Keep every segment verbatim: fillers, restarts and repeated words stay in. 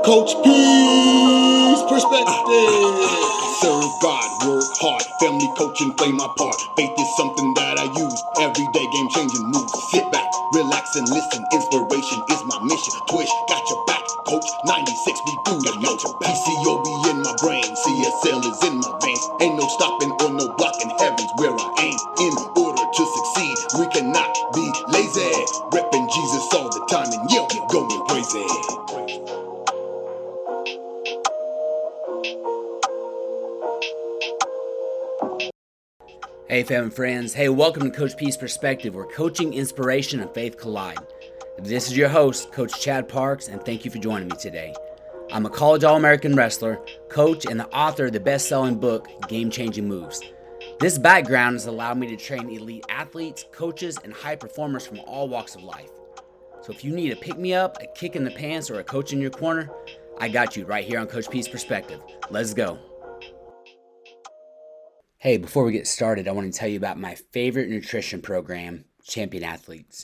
Coach P's perspective. Serve God, work hard, family coaching, play my part. Faith is something that I use every day, game changing moves. Sit back, relax and listen. Inspiration is my mission. Twitch, got your back, coach. ninety-six, we do the yo. P C O B in my brain, C S L is in my veins. Ain't no stopping or no blocking, heaven's where I aim. In order to succeed, we cannot be lazy. Repping Jesus all the time and yeah, we going crazy. Hey fam and friends, hey welcome to Coach P's Perspective, where coaching, inspiration, and faith collide. This is your host, Coach Chad Parks, and thank you for joining me today. I'm a college All-American wrestler, coach, and the author of the best-selling book, Game Changing Moves. This background has allowed me to train elite athletes, coaches, and high performers from all walks of life. So if you need a pick-me-up, a kick in the pants, or a coach in your corner, I got you right here on Coach P's Perspective. Let's go. Hey, before we get started, I want to tell you about my favorite nutrition program, Champion Athletes.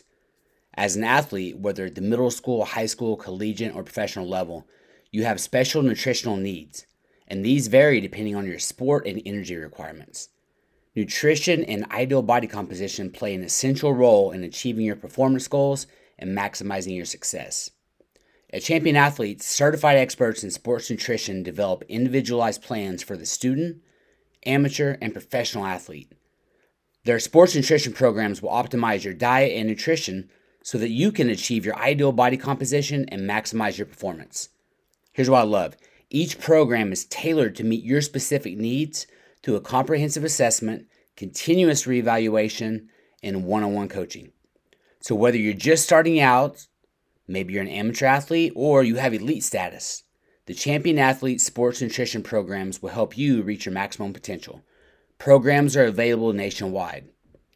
As an athlete, whether at the middle school, high school, collegiate, or professional level, you have special nutritional needs, and these vary depending on your sport and energy requirements. Nutrition and ideal body composition play an essential role in achieving your performance goals and maximizing your success. At Champion Athletes, certified experts in sports nutrition develop individualized plans for the student, amateur, and professional athlete. Their sports nutrition programs will optimize your diet and nutrition so that you can achieve your ideal body composition and maximize your performance. Here's what I love. Each program is tailored to meet your specific needs through a comprehensive assessment, continuous reevaluation, and one-on-one coaching. So whether you're just starting out, maybe you're an amateur athlete, or you have elite status, the Champion Athlete Sports Nutrition Programs will help you reach your maximum potential. Programs are available nationwide.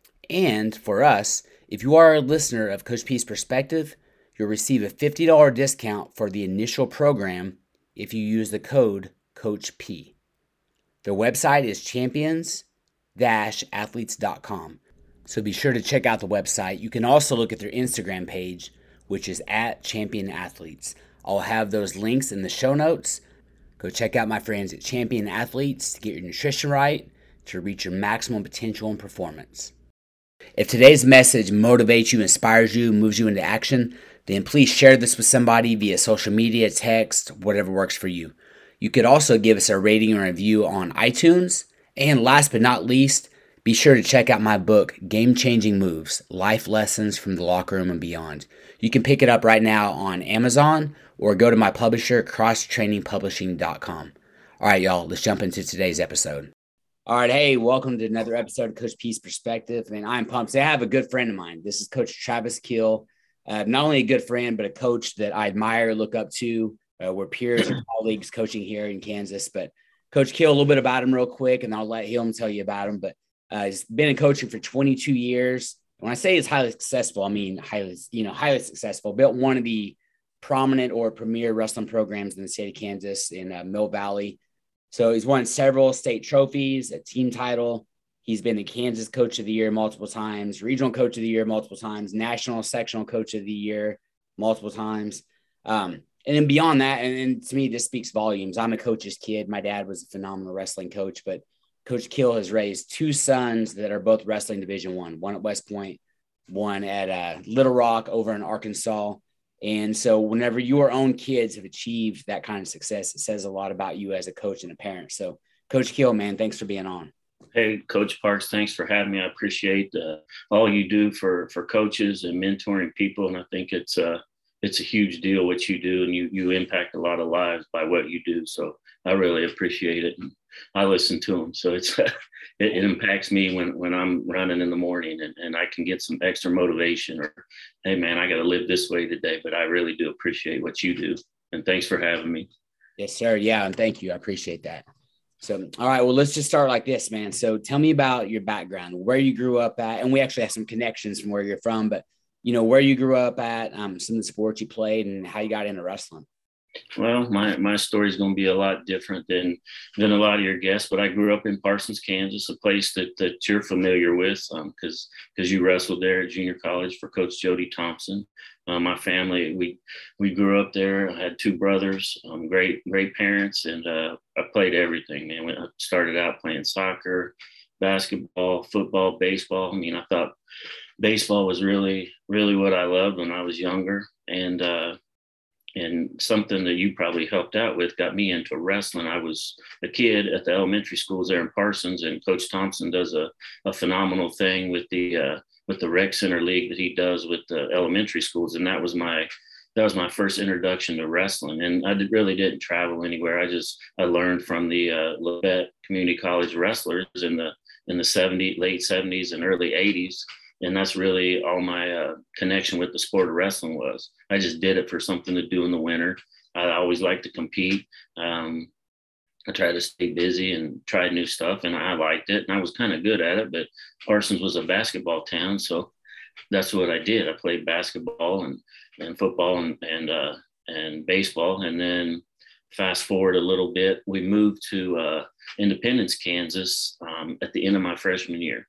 And for us, if you are a listener of Coach P's Perspective, you'll receive a fifty dollars discount for the initial program if you use the code Coach P. Their website is champions dash athletes dot com. So be sure to check out the website. You can also look at their Instagram page, which is at Champion Athletes. I'll have those links in the show notes. Go check out my friends at Champion Athletes to get your nutrition right, to reach your maximum potential and performance. If today's message motivates you, inspires you, moves you into action, then please share this with somebody via social media, text, whatever works for you. You could also give us a rating or review on iTunes. And last but not least, be sure to check out my book, Game Changing Moves, Life Lessons from the Locker Room and Beyond. You can pick it up right now on Amazon or go to my publisher, cross training publishing dot com. All right, y'all, let's jump into today's episode. All right, hey, welcome to another episode of Coach P's Perspective. And I'm pumped. I have a good friend of mine. This is Coach Travis Keel. Uh, not only a good friend, but a coach that I admire, look up to. Uh, we're peers and colleagues coaching here in Kansas. But Coach Keel, a little bit about him real quick, and I'll let him tell you about him. But uh, he's been in coaching for twenty-two years. When I say he's highly successful, I mean highly, you know, highly successful. Built one of the prominent or premier wrestling programs in the state of Kansas in uh, Mill Valley. So he's won several state trophies, a team title. He's been the Kansas Coach of the Year multiple times, Regional Coach of the Year multiple times, National Sectional Coach of the Year multiple times. Um, and then beyond that, and, and to me, this speaks volumes. I'm a coach's kid. My dad was a phenomenal wrestling coach, but Coach Keel has raised two sons that are both wrestling Division One, one at West Point, one at uh, Little Rock over in Arkansas. And so whenever your own kids have achieved that kind of success, it says a lot about you as a coach and a parent. So Coach Keel, man, thanks for being on. Hey, Coach Parks, thanks for having me. I appreciate uh, all you do for, for coaches and mentoring people. And I think it's, uh, it's a huge deal what you do, and you, you impact a lot of lives by what you do. So I really appreciate it. And I listen to them. So it's, it, it impacts me when, when I'm running in the morning and, and I can get some extra motivation or, hey man, I got to live this way today, but I really do appreciate what you do. And thanks for having me. Yes, sir. Yeah. And thank you. I appreciate that. So, all right, well, let's just start like this, man. So tell me about your background, where you grew up at, and we actually have some connections from where you're from, but you know, where you grew up at, um, some of the sports you played and how you got into wrestling. Well, my, my story is going to be a lot different than than a lot of your guests, but I grew up in Parsons, Kansas, a place that, that you're familiar with because um, because you wrestled there at junior college for Coach Jody Thompson. Uh, my family, we we grew up there. I had two brothers, um, great great parents, and uh, I played everything, man. When I started out playing soccer, basketball, football, baseball. I mean, I thought baseball was really, really what I loved when I was younger. And uh, and something that you probably helped out with got me into wrestling. I was a kid at the elementary schools there in Parsons, and Coach Thompson does a, a phenomenal thing with the uh, with the rec center league that he does with the elementary schools, and that was my that was my first introduction to wrestling. And I did, really didn't travel anywhere. I just I learned from the uh, Labette Community College wrestlers in the in the seventies, late seventies and early eighties. And that's really all my uh, connection with the sport of wrestling was. I just did it for something to do in the winter. I always liked to compete. Um, I tried to stay busy and tried new stuff, and I liked it. And I was kind of good at it, but Parsons was a basketball town, so that's what I did. I played basketball and, and football and and uh, and baseball. And then fast forward a little bit, we moved to uh, Independence, Kansas um, at the end of my freshman year.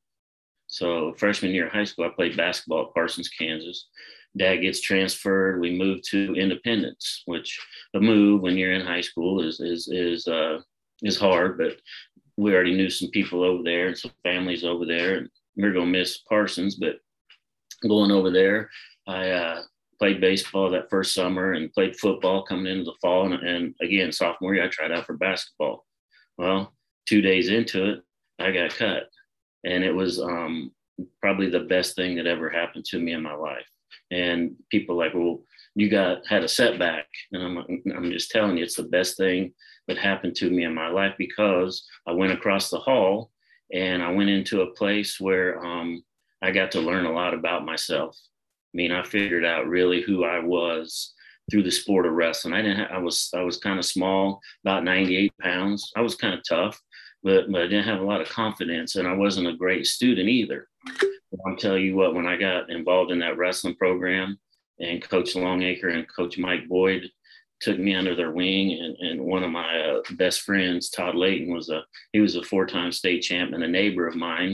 So freshman year of high school, I played basketball at Parsons, Kansas. Dad gets transferred. We moved to Independence, which a move when you're in high school is is is uh, is hard. But we already knew some people over there and some families over there, and we we're gonna miss Parsons. But going over there, I uh, played baseball that first summer and played football coming into the fall. And, and again, sophomore year, I tried out for basketball. Well, two days into it, I got cut. And it was um, probably the best thing that ever happened to me in my life. And people like, well, you got had a setback. And I'm, I'm just telling you, it's the best thing that happened to me in my life, because I went across the hall and I went into a place where um, I got to learn a lot about myself. I mean, I figured out really who I was through the sport of wrestling. I didn't have, I was, I was kind of small, about ninety-eight pounds. I was kind of tough. But, but I didn't have a lot of confidence, and I wasn't a great student either. But I'll tell you what, when I got involved in that wrestling program, and Coach Longacre and Coach Mike Boyd took me under their wing, and, and one of my uh, best friends, Todd Layton, was a he was a four-time state champ and a neighbor of mine.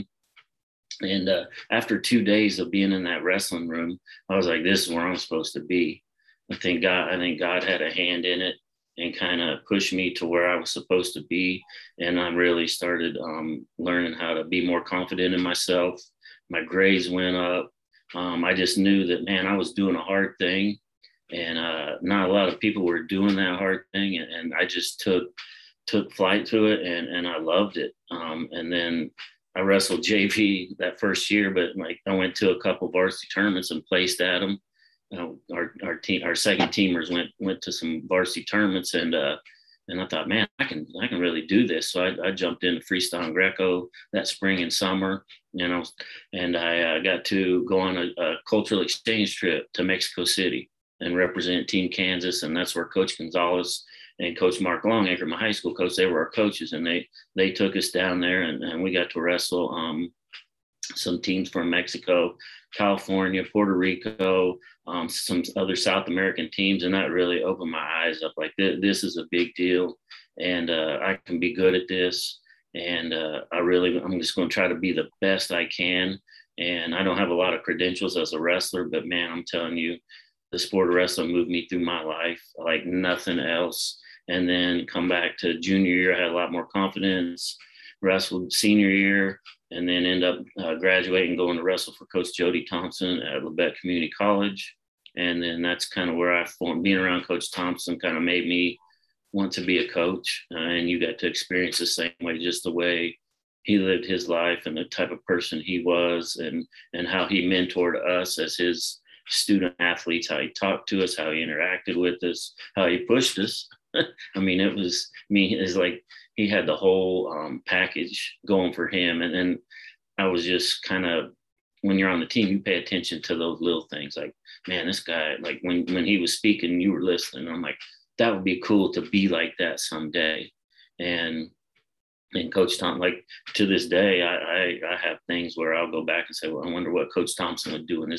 And uh, after two days of being in that wrestling room, I was like, "This is where I'm supposed to be." I think God, I think God had a hand in it and kind of pushed me to where I was supposed to be. And I really started um, learning how to be more confident in myself. My grades went up. Um, I just knew that, man, I was doing a hard thing, and uh, not a lot of people were doing that hard thing. And, and I just took, took flight to it, and, and I loved it. Um, and then I wrestled J V that first year, but like I went to a couple varsity tournaments and placed at them. Uh, our our team, our second teamers went went to some varsity tournaments, and uh, and I thought, man, I can I can really do this. So I, I jumped into freestyle and Greco that spring and summer, you know, and I uh, got to go on a, a cultural exchange trip to Mexico City and represent Team Kansas, and that's where Coach Gonzalez and Coach Mark Longacre, my high school coach, they were our coaches, and they they took us down there, and, and we got to wrestle um, some teams from Mexico, California, Puerto Rico, um, some other South American teams. And that really opened my eyes up. Like, th- this is a big deal, and uh, I can be good at this. And uh, I really, I'm just going to try to be the best I can. And I don't have a lot of credentials as a wrestler, but man, I'm telling you, the sport of wrestling moved me through my life like nothing else. And then come back to junior year, I had a lot more confidence, wrestled senior year, and then end up uh, graduating, going to wrestle for Coach Jody Thompson at Labette Community College. And then that's kind of where I formed, being around Coach Thompson kind of made me want to be a coach. Uh, and you got to experience the same way, just the way he lived his life and the type of person he was, and, and how he mentored us as his student athletes, how he talked to us, how he interacted with us, how he pushed us. I mean, it was, I mean, it's like he had the whole um, package going for him. And then I was just kind of, when you're on the team, you pay attention to those little things. Like, man, this guy, like when, when he was speaking, you were listening. I'm like, that would be cool to be like that someday. And, and Coach Tom, like to this day, I, I, I have things where I'll go back and say, well, I wonder what Coach Thompson would do in this,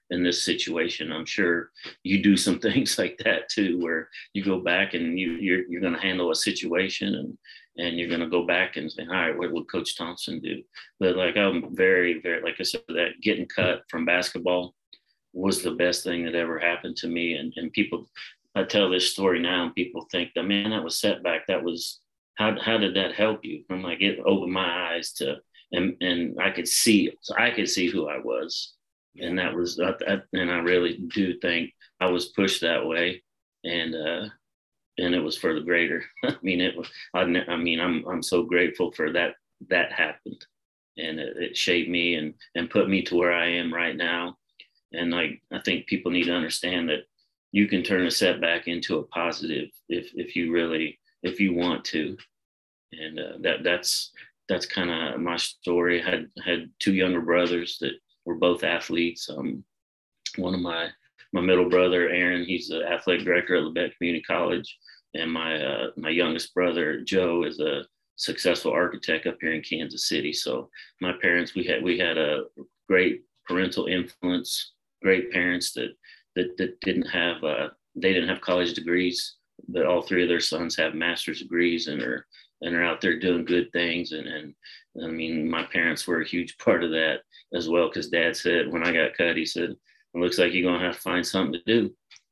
in this situation. I'm sure you do some things like that too, where you go back and you you're you're going to handle a situation and and you're going to go back and say, all right, what would Coach Thompson do? But like I'm very very like I said, that getting cut from basketball was the best thing that ever happened to me. And and people, I tell this story now, and people think that, man, that was setback. That was how how did that help you? I'm like, it opened my eyes to, and and I could see, so I could see who I was. And that was, and I really do think I was pushed that way, and uh, and it was for the greater. I mean, it was. I, I mean, I'm I'm so grateful for that that happened, and it, it shaped me and and put me to where I am right now. And like I think people need to understand that you can turn a setback into a positive if if you really if you want to, and uh, that that's that's kind of my story. I had had two younger brothers that were both athletes. Um, one of my my middle brother, Aaron, he's the athletic director at Labette Community College, and my uh, my youngest brother, Joe, is a successful architect up here in Kansas City. So my parents, we had we had a great parental influence, great parents that that that didn't have uh, they didn't have college degrees, but all three of their sons have master's degrees and are and are out there doing good things. And and I mean, my parents were a huge part of that as well, because Dad said when I got cut, he said, it looks like you're gonna have to find something to do.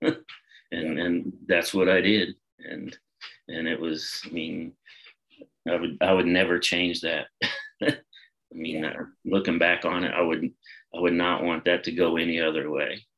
and and that's what I did. And and it was, I mean, I would I would never change that. I mean, uh, looking back on it, I would I would not want that to go any other way.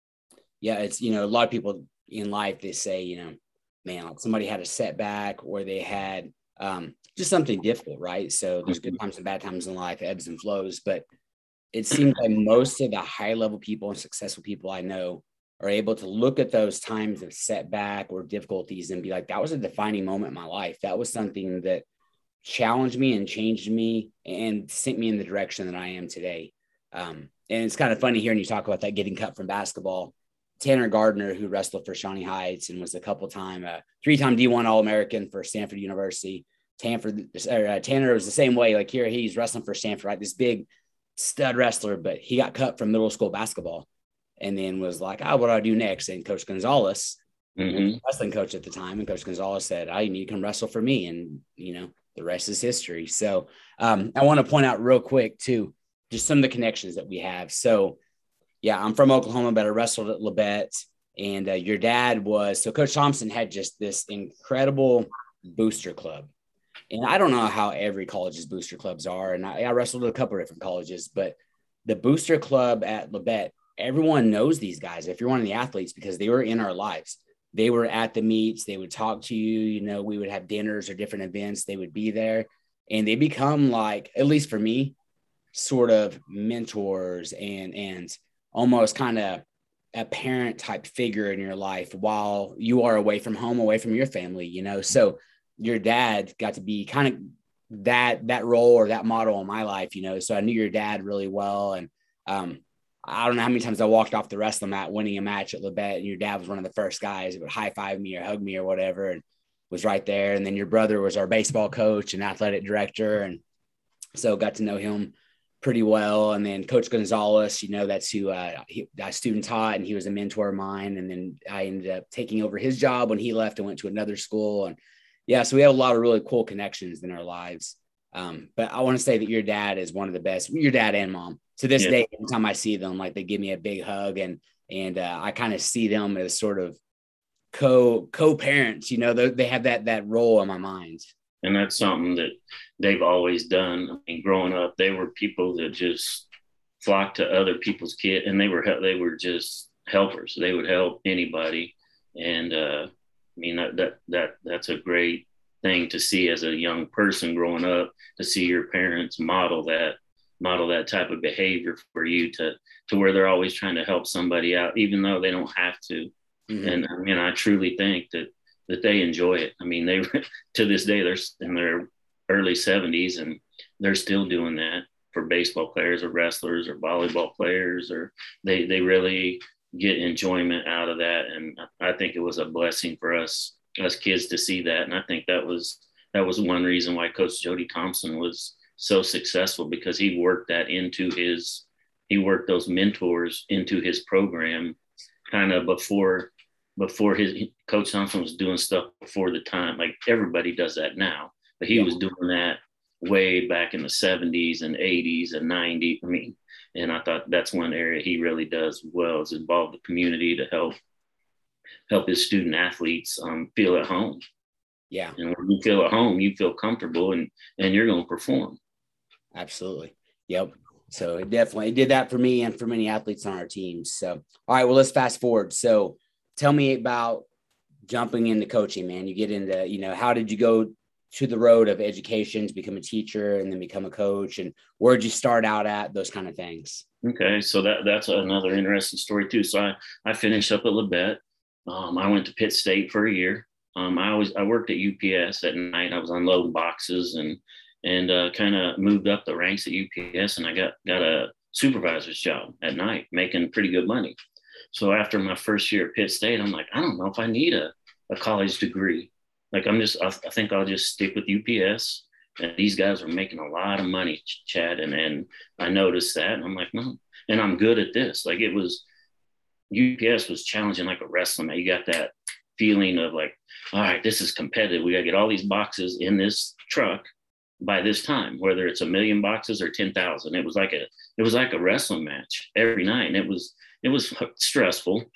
Yeah, it's, you know, a lot of people in life, they say, you know, man, like somebody had a setback or they had um, just something difficult, right? So there's good times and bad times in life, ebbs and flows, but it seems like most of the high level people and successful people I know are able to look at those times of setback or difficulties and be like, that was a defining moment in my life. That was something that challenged me and changed me and sent me in the direction that I am today. Um, and it's kind of funny hearing you talk about that getting cut from basketball. Tanner Gardner, who wrestled for Shawnee Heights and was a couple time, uh, three-time D one All-American for Stanford University. Tanford, or, uh, Tanner was the same way. Like here, he's wrestling for Stanford, right? This big stud wrestler, but he got cut from middle school basketball and then was like, oh, what do I do next? And Coach Gonzalez, mm-hmm. wrestling coach at the time, and Coach Gonzalez said, oh, you need to come wrestle for me. And, you know, the rest is history. So um, I want to point out real quick, too, just some of the connections that we have. So, yeah, I'm from Oklahoma, but I wrestled at Labette. And uh, your dad was, so Coach Thompson had just this incredible booster club. And I don't know how every college's booster clubs are. And I, I wrestled at a couple of different colleges, but the booster club at Labette, everyone knows these guys. If you're one of the athletes, because they were in our lives, they were at the meets, they would talk to you, you know, we would have dinners or different events. They would be there and they become like, at least for me, sort of mentors and, and almost kind of a parent type figure in your life while you are away from home, away from your family, you know? So your dad got to be kind of that, that role or that model in my life, you know? So I knew your dad really well. And um, I don't know how many times I walked off the wrestling mat winning a match at Labette, and your dad was one of the first guys that would high five me or hug me or whatever, and was right there. And then your brother was our baseball coach and athletic director. And so got to know him pretty well. And then Coach Gonzalez, you know, that's who uh, he, I student taught, and he was a mentor of mine. And then I ended up taking over his job when he left and went to another school. And yeah, so we have a lot of really cool connections in our lives. Um, but I want to say that your dad is one of the best, your dad and mom. To this yeah. day, every time I see them, like they give me a big hug, and and uh, I kind of see them as sort of co co-parents. You know, they, they have that that role in my mind. And that's something that they've always done. I mean, growing up, they were people that just flocked to other people's kids, and they were they were just helpers. They would help anybody, and uh, I mean that that that that's a great thing to see as a young person growing up, to see your parents model that. model that type of behavior for you to, to where they're always trying to help somebody out, even though they don't have to. Mm-hmm. And I mean, I truly think that, that they enjoy it. I mean, they, to this day, they're in their early seventies and they're still doing that for baseball players or wrestlers or volleyball players, or they, they really get enjoyment out of that. And I think it was a blessing for us, us kids to see that. And I think that was, that was one reason why Coach Jody Thompson was so successful, because he worked that into his he he worked those mentors into his program kind of before before his Coach Thompson was doing stuff before the time. Like everybody does that now, but he yeah. was doing that way back in the seventies and eighties and nineties. I mean, and I thought that's one area he really does well, is involve the community to help help his student athletes um, feel at home. Yeah. And when you feel at home, you feel comfortable and, and you're going to perform. Absolutely. Yep. So it definitely it did that for me and for many athletes on our teams. So, all right, well, let's fast forward. So tell me about jumping into coaching, man. You get into, you know, how did you go to the road of education to become a teacher and then become a coach, and where'd you start out at, those kind of things? Okay. So that, that's another interesting story too. So I, I finished up at Labette. Um, I went to Pitt State for a year. Um, I was, I worked at U P S at night. I was unloading boxes and, and uh, kind of moved up the ranks at U P S, and I got, got a supervisor's job at night, making pretty good money. So after my first year at Pitt State, I'm like, I don't know if I need a, a college degree. Like I'm just, I, I think I'll just stick with U P S. And these guys were making a lot of money, Chad. And, and I noticed that, and I'm like, no, and I'm good at this. Like it was, U P S was challenging like a wrestling. You got that feeling of like, all right, this is competitive. We got to get all these boxes in this truck by this time, whether it's a million boxes or ten thousand. It was like a, it was like a wrestling match every night. And it was, it was stressful.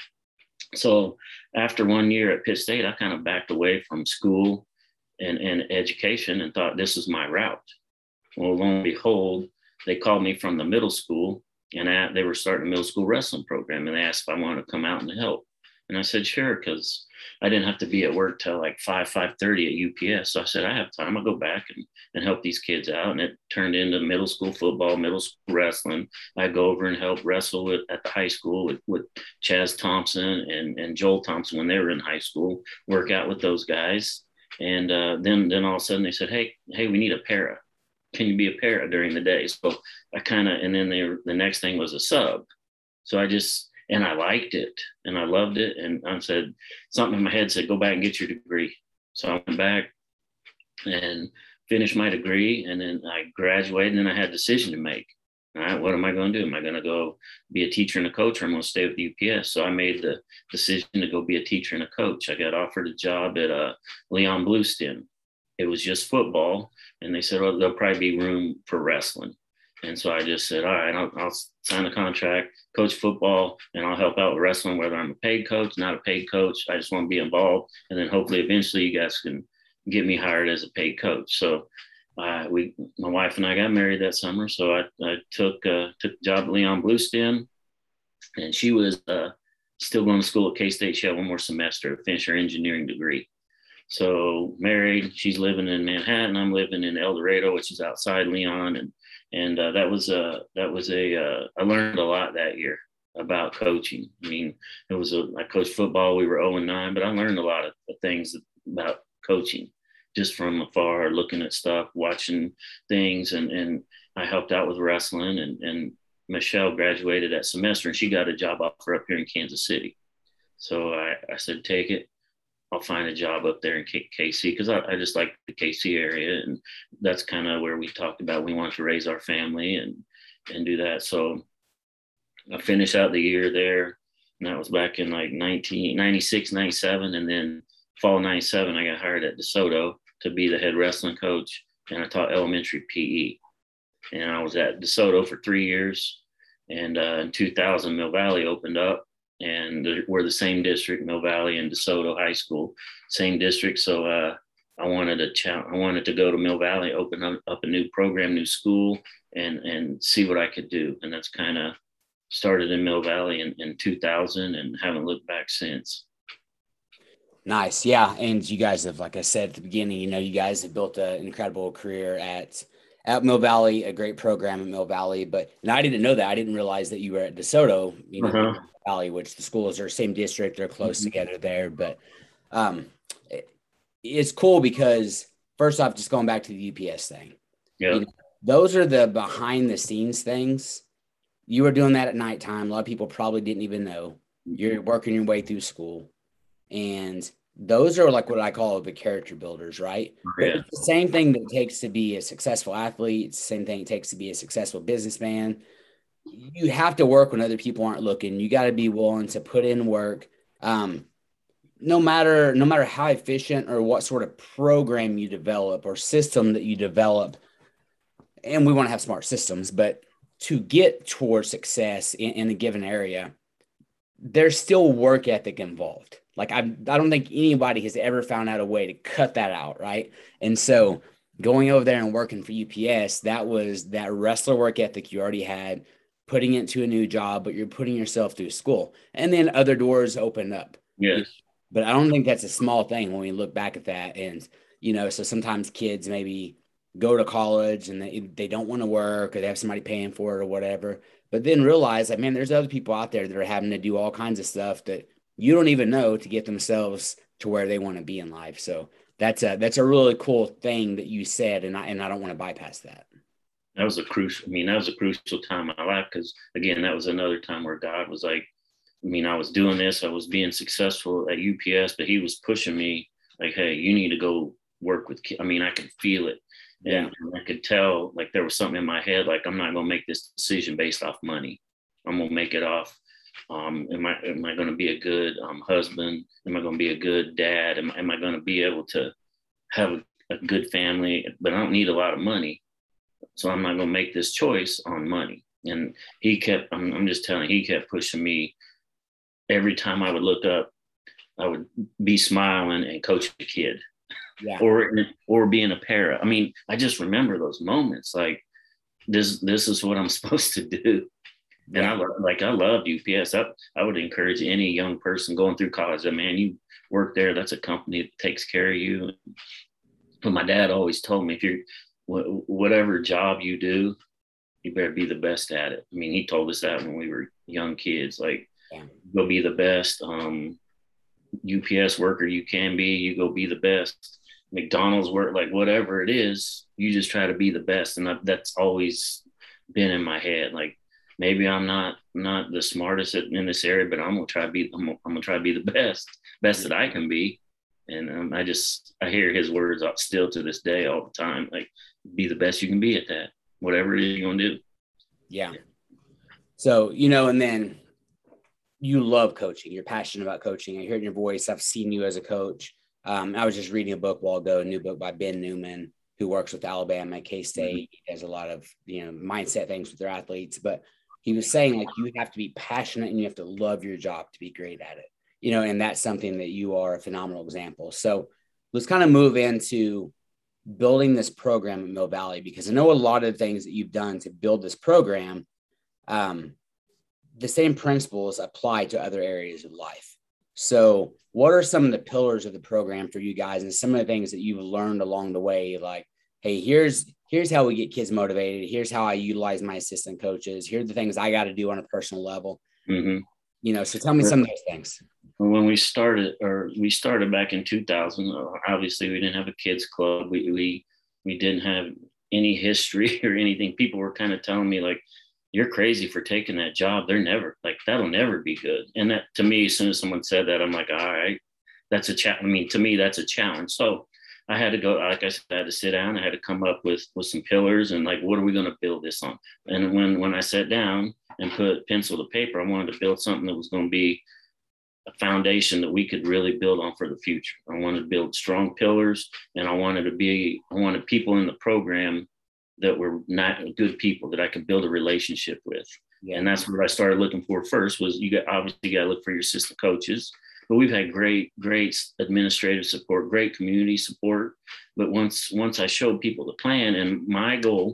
So after one year at Pitt State, I kind of backed away from school and, and education and thought this is my route. Well, lo and behold, they called me from the middle school, and I, they were starting a middle school wrestling program, and they asked if I wanted to come out and help. And I said, sure, because I didn't have to be at work till like five, five thirty at U P S. So I said, I have time. I'll go back and, and help these kids out. And it turned into middle school football, middle school wrestling. I'd go over and help wrestle with, at the high school with, with Chaz Thompson and, and Joel Thompson when they were in high school, work out with those guys. And uh, then, then all of a sudden they said, hey, hey, we need a para. Can you be a para during the day? So I kind of, and then they, the next thing was a sub. So I just, and I liked it and I loved it. And I said, something in my head said, go back and get your degree. So I went back and finished my degree, and then I graduated, and then I had a decision to make. All right, what am I going to do? Am I going to go be a teacher and a coach, or am I going to stay with U P S? So I made the decision to go be a teacher and a coach. I got offered a job at uh, Leon Bluestem. It was just football. And they said, well, there'll probably be room for wrestling. And so I just said, all right, I'll, I'll sign a contract, coach football, and I'll help out with wrestling, whether I'm a paid coach, not a paid coach. I just want to be involved. And then hopefully eventually you guys can get me hired as a paid coach. So uh, we, my wife and I got married that summer. So I, I took, uh, took the job at Leon Bluestem, and she was uh, still going to school at K-State. She had one more semester to finish her engineering degree. So married, she's living in Manhattan. I'm living in El Dorado, which is outside Leon. And And uh, that was a, that was a, uh, I learned a lot that year about coaching. I mean, it was a, I coached football. We were oh and nine, but I learned a lot of, of things about coaching just from afar, looking at stuff, watching things. And, and I helped out with wrestling, and, and Michelle graduated that semester, and she got a job offer up here in Kansas City. So I, I said, take it. I'll find a job up there in K- KC because I, I just like the K C area. And that's kind of where we talked about we wanted to raise our family and, and do that. So I finished out the year there, and that was back in like nineteen ninety-six, ninety-seven. And then fall ninety-seven, I got hired at DeSoto to be the head wrestling coach, and I taught elementary P E. And I was at DeSoto for three years. And uh, in two thousand, Mill Valley opened up. And we're the same district, Mill Valley and DeSoto High School, same district. So uh, I wanted to ch- I wanted to go to Mill Valley, open up, up a new program, new school, and and see what I could do. And that's kind of started in Mill Valley in, in two thousand, and haven't looked back since. Nice, yeah. And you guys have, like I said at the beginning, you know, you guys have built an incredible career at at Mill Valley, a great program at Mill Valley. But and I didn't know that. I didn't realize that you were at DeSoto, you know. Uh-huh. Valley, which the schools are same district, they're close mm-hmm. together there. But um, it, it's cool because first off, just going back to the U P S thing, yeah, you know, those are the behind the scenes things. You were doing that at nighttime. A lot of people probably didn't even know. You're working your way through school, and those are like what I call the character builders, right? Yeah. It's the same thing that it takes to be a successful athlete. It's the same thing it takes to be a successful businessman. you have to work when other people aren't looking. You got to be willing to put in work. Um, no matter no matter how efficient or what sort of program you develop or system that you develop, and we want to have smart systems, but to get towards success in, in a given area, there's still work ethic involved. Like I, I don't think anybody has ever found out a way to cut that out, right? And so going over there and working for U P S, that was that wrestler work ethic you already had, putting it to a new job, but you're putting yourself through school, and then other doors open up. Yes. But I don't think that's a small thing when we look back at that. And, you know, so sometimes kids maybe go to college and they, they don't want to work, or they have somebody paying for it or whatever, but then realize that, man, there's other people out there that are having to do all kinds of stuff that you don't even know to get themselves to where they want to be in life. So that's a, that's a really cool thing that you said. And I, and I don't want to bypass that. That was a crucial, I mean, that was a crucial time in my life. Cause again, that was another time where God was like, I mean, I was doing this, I was being successful at U P S, but he was pushing me like, hey, you need to go work with kids. I mean, I could feel it. And, Yeah. and I could tell like there was something in my head, like, I'm not going to make this decision based off money. I'm going to make it off. Um, am I, am I going to be a good um, husband? Am I going to be a good dad? Am, am I going to be able to have a, a good family? But I don't need a lot of money. So I'm not going to make this choice on money. And he kept, I'm, I'm just telling you, he kept pushing me. Every time I would look up, I would be smiling and coach a kid. Yeah. or or being a para. I mean, I just remember those moments. Like this, this is what I'm supposed to do. And Yeah. I love, like I loved U P S. I, I would encourage any young person going through college that, man, you work there. That's a company that takes care of you. But my dad always told me, if you're whatever job you do, you better be the best at it. I mean, he told us that when we were young kids. Like, yeah. Go be the best. Um, U P S worker you can be. You go be the best. McDonald's work, like whatever it is, you just try to be the best. And I, that's always been in my head. Like, maybe I'm not not the smartest in this area, but I'm gonna try to be. I'm gonna, I'm gonna try to be the best, best that I can be. And um, I just I hear his words still to this day all the time. Like, be the best you can be at that, whatever it is you're gonna do. Yeah. So you know, and then you love coaching. You're passionate about coaching. I hear it in your voice. I've seen you as a coach. Um, I was just reading a book a while ago, a new book by Ben Newman, who works with Alabama, K-State. Mm-hmm. He does a lot of, you know, mindset things with their athletes. But he was saying, like, you have to be passionate and you have to love your job to be great at it. You know, and that's something that you are a phenomenal example. So let's kind of move into building this program at Mill Valley, because I know a lot of the things that you've done to build this program, um, the same principles apply to other areas of life. So what are some of the pillars of the program for you guys, and some of the things that you've learned along the way? Like, hey, here's, here's how we get kids motivated. Here's how I utilize my assistant coaches. Here are the things I got to do on a personal level. Mm-hmm. You know, so tell me some of those things. When we started, or we started back in two thousand, obviously we didn't have a kids club. We, we, we didn't have any history or anything. People were kind of telling me, like, you're crazy for taking that job. They're never, like, that'll never be good. And that, to me, as soon as someone said that, I'm like, all right, that's a challenge. I mean, to me, that's a challenge. So I had to go, like I said, I had to sit down. I had to come up with, with some pillars and, like, what are we going to build this on? And when, when I sat down and put pencil to paper, I wanted to build something that was going to be a foundation that we could really build on for the future. I wanted to build strong pillars, and I wanted to be, I wanted people in the program that were not good people that I could build a relationship with. Yeah. And that's what I started looking for first. Was you got, obviously you got to look for your assistant coaches, but we've had great, great administrative support, great community support. But once, once I showed people the plan, and my goal,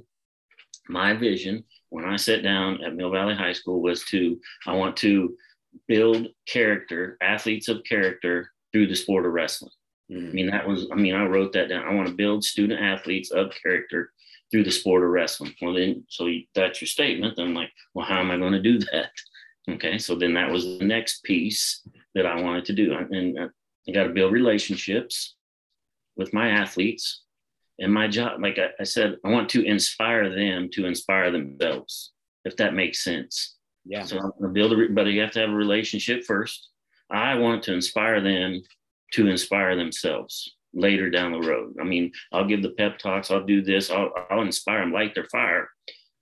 my vision, when I sat down at Mill Valley High School, was to, I want to build character, athletes of character through the sport of wrestling. Mm-hmm. I mean, that was, I mean, I wrote that down. I want to build student athletes of character through the sport of wrestling. Well, then, so that's your statement. Then I'm like, well, how am I going to do that? Okay. So then that was the next piece that I wanted to do. And I got to build relationships with my athletes, and my job, like I, I said, I want to inspire them to inspire themselves, if that makes sense. Yeah. So I'm going to build a, but you have to have a relationship first. I want to inspire them to inspire themselves later down the road. I mean, I'll give the pep talks, I'll do this, I'll, I'll inspire them, light their fire.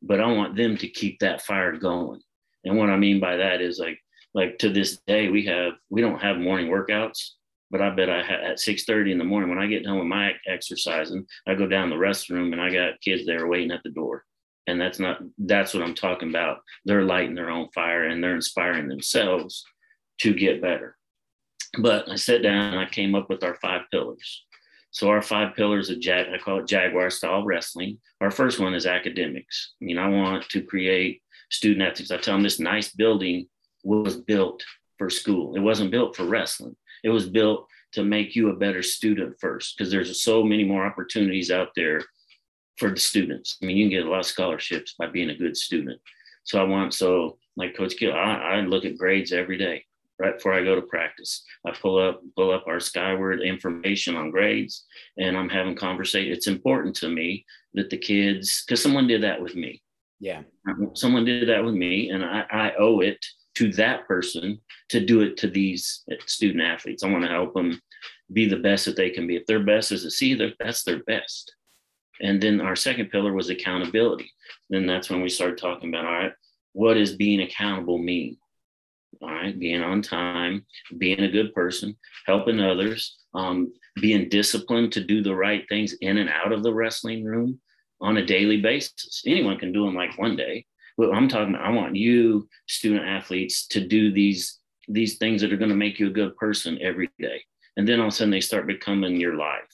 but I want them to keep that fire going. And what I mean by that is like, like to this day, we have, we don't have morning workouts, but I bet I ha- at six thirty in the morning, when I get done with my exercising, I go down the restroom and I got kids there waiting at the door. And that's not, that's what I'm talking about. They're lighting their own fire and they're inspiring themselves to get better. But I sat down and I came up with our five pillars. So our five pillars of Jag, I call it Jaguar style wrestling. Our first one is academics. I mean, I want to create student athletes. I tell them this nice building was built for school. It wasn't built for wrestling. It was built to make you a better student first, because there's so many more opportunities out there for the students. I mean, you can get a lot of scholarships by being a good student. So I want, so like Coach Gill, I, I look at grades every day, right before I go to practice. I pull up, pull up our Skyward information on grades, and I'm having conversation. It's important to me that the kids, because someone did that with me. Yeah. Someone did that with me, and I, I owe it to that person to do it to these student athletes. I want to help them be the best that they can be. If their best is a C, that's their best. And then our second pillar was accountability. Then that's when we started talking about, all right, what does being accountable mean? All right, being on time, being a good person, helping others, um, being disciplined to do the right things in and out of the wrestling room on a daily basis. Anyone can do them like one day. But I'm talking about, I want you student athletes to do these, these things that are going to make you a good person every day. And then all of a sudden they start becoming your life.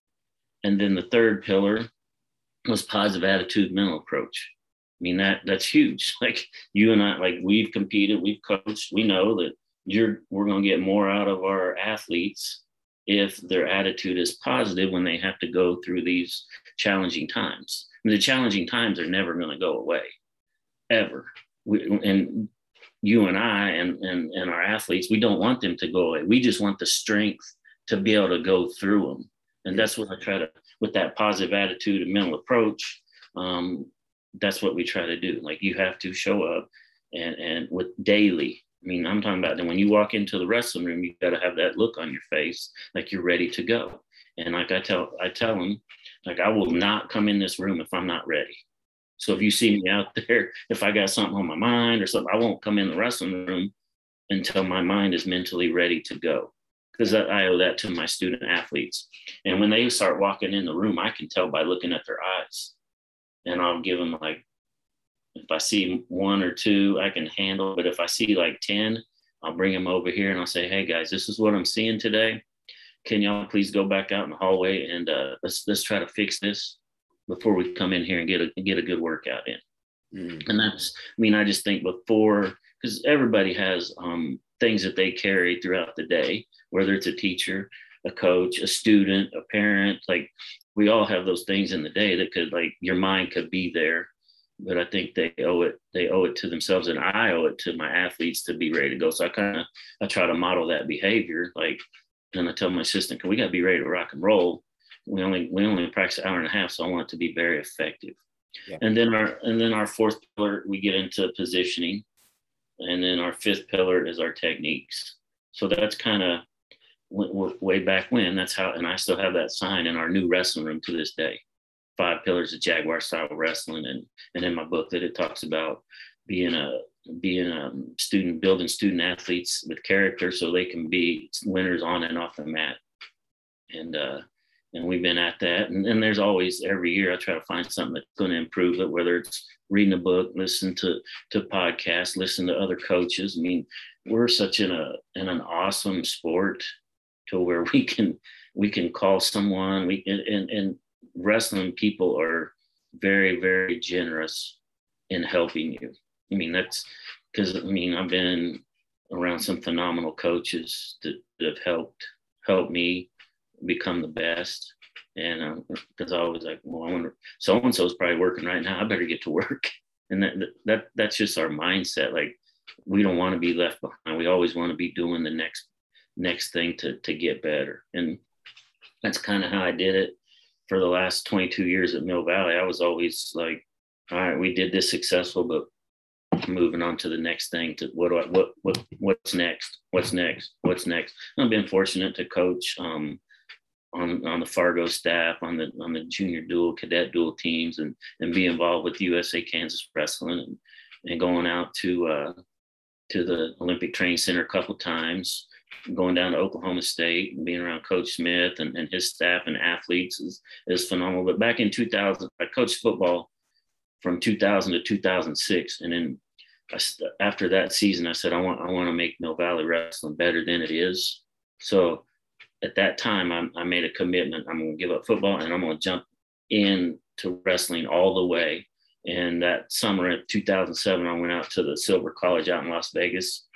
And then the third pillar was positive attitude, mental approach. I mean, that that's huge. Like you and I, like we've competed, we've coached, we know that you're, we're going to get more out of our athletes if their attitude is positive when they have to go through these challenging times. I mean, the challenging times are never going to go away, ever. We, and you and I and, and, and our athletes, we don't want them to go away. We just want the strength to be able to go through them. And that's what I try to, with that positive attitude and mental approach, um, that's what we try to do. Like you have to show up and, and with daily, I mean, I'm talking about that when you walk into the wrestling room, you got to have that look on your face, like you're ready to go. And like I tell, I tell them, like, I will not come in this room if I'm not ready. So if you see me out there, if I got something on my mind or something, I won't come in the wrestling room until my mind is mentally ready to go. Because I owe that to my student athletes. And when they start walking in the room, I can tell by looking at their eyes. And I'll give them like, if I see one or two, I can handle. But if I see like ten, I'll bring them over here and I'll say, hey guys, this is what I'm seeing today. Can y'all please go back out in the hallway and uh, let's let's try to fix this before we come in here and get a get a good workout in. Mm-hmm. And that's, I mean, I just think before, because everybody has um, things that they carry throughout the day, whether it's a teacher, a coach, a student, a parent, like we all have those things in the day that could, like, your mind could be there. But I think they owe it, they owe it to themselves, and I owe it to my athletes to be ready to go. So I kind of, I try to model that behavior. Like, and I tell my assistant, we got to be ready to rock and roll. We only, we only practice an hour and a half. So I want it to be very effective. Yeah. And then our, and then our fourth pillar, we get into positioning. And then our fifth pillar is our techniques. So that's kind of way back when. That's how, and I still have that sign in our new wrestling room to this day. Five pillars of Jaguar style wrestling. And, and in my book that it talks about being a, being a student, building student athletes with character so they can be winners on and off the mat. And, uh, and we've been at that. And, and there's always, every year, I try to find something that's going to improve it, whether it's reading a book, listen to, to podcasts, listen to other coaches. I mean, we're such in a, in an awesome sport to where we can, we can call someone, we and, and, and wrestling people are very, very generous in helping you. I mean, that's because, I mean, I've been around some phenomenal coaches that, that have helped, helped me become the best. And because um, I was like, well, I wonder, so-and-so is probably working right now. I better get to work. And that, that that's just our mindset. Like, we don't want to be left behind. We always want to be doing the next, next thing to, to get better. And that's kind of how I did it for the last twenty-two years at Mill Valley. I was always like, all right, we did this successful, but moving on to the next thing, to what do I, what, what, what's next? What's next? What's next? I've been fortunate to coach, um, on on the Fargo staff, on the on the junior dual, cadet dual teams, and and be involved with U S A Kansas Wrestling, and and going out to uh, to the Olympic Training Center a couple times, going down to Oklahoma State and being around Coach Smith and, and his staff and athletes is is phenomenal. But back in two thousand, I coached football from two thousand to two thousand six, and then I, after that season, I said I want I want to make Mill Valley Wrestling better than it is. So at that time, I, I made a commitment. I'm going to give up football and I'm going to jump into wrestling all the way. And that summer of two thousand seven, I went out to the Silver College out in Las Vegas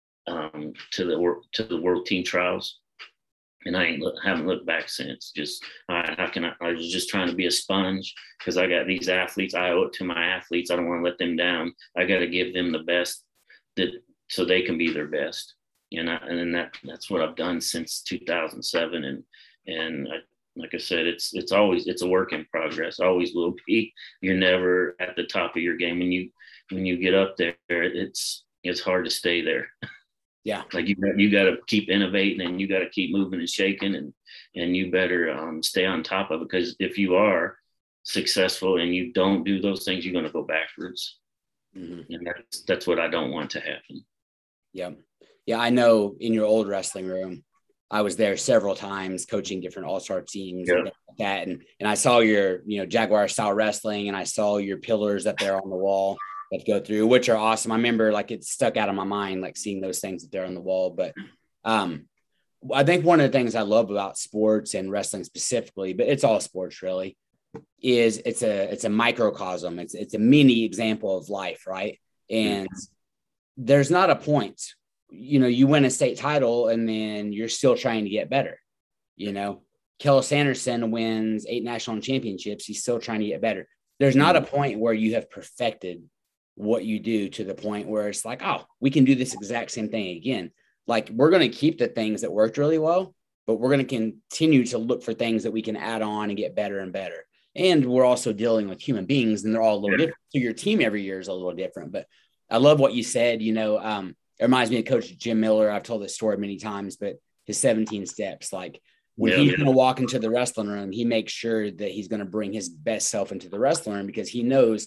um, to the to the World Team Trials, and I ain't look, haven't looked back since. Just uh, how can I? I was just trying to be a sponge because I got these athletes. I owe it to my athletes. I don't want to let them down. I got to give them the best that so they can be their best. And I, and then that that's what I've done since two thousand seven. And and I, like I said, it's it's always it's a work in progress. Always will be. You're never at the top of your game. When you when you get up there, it's it's hard to stay there. Yeah, like you you got to keep innovating and you got to keep moving and shaking, and and you better um, stay on top of it, because if you are successful and you don't do those things, you're going to go backwards. Mm-hmm. And that's that's what I don't want to happen. Yeah. Yeah, I know in your old wrestling room, I was there several times coaching different all-star teams yeah. and like that. And, and I saw your, you know, Jaguar style wrestling, and I saw your pillars up there on the wall that go through, which are awesome. I remember like it stuck out of my mind, like seeing those things up there on the wall. But um, I think one of the things I love about sports and wrestling specifically, but it's all sports really, is it's a, it's a microcosm. It's, it's a mini example of life. Right. And mm-hmm. there's not a point. You know, you win a state title and then you're still trying to get better. You know, Kellis Sanderson wins eight national championships. He's still trying to get better. There's not a point where you have perfected what you do to the point where it's like, oh, we can do this exact same thing again. Like, we're going to keep the things that worked really well, but we're going to continue to look for things that we can add on and get better and better. And we're also dealing with human beings, and they're all a little different. So your team every year is a little different. But I love what you said. You know, um, it reminds me of Coach Jim Miller. I've told this story many times, but his seventeen steps, like when yeah, he's yeah. going to walk into the wrestling room, he makes sure that he's going to bring his best self into the wrestling room, because he knows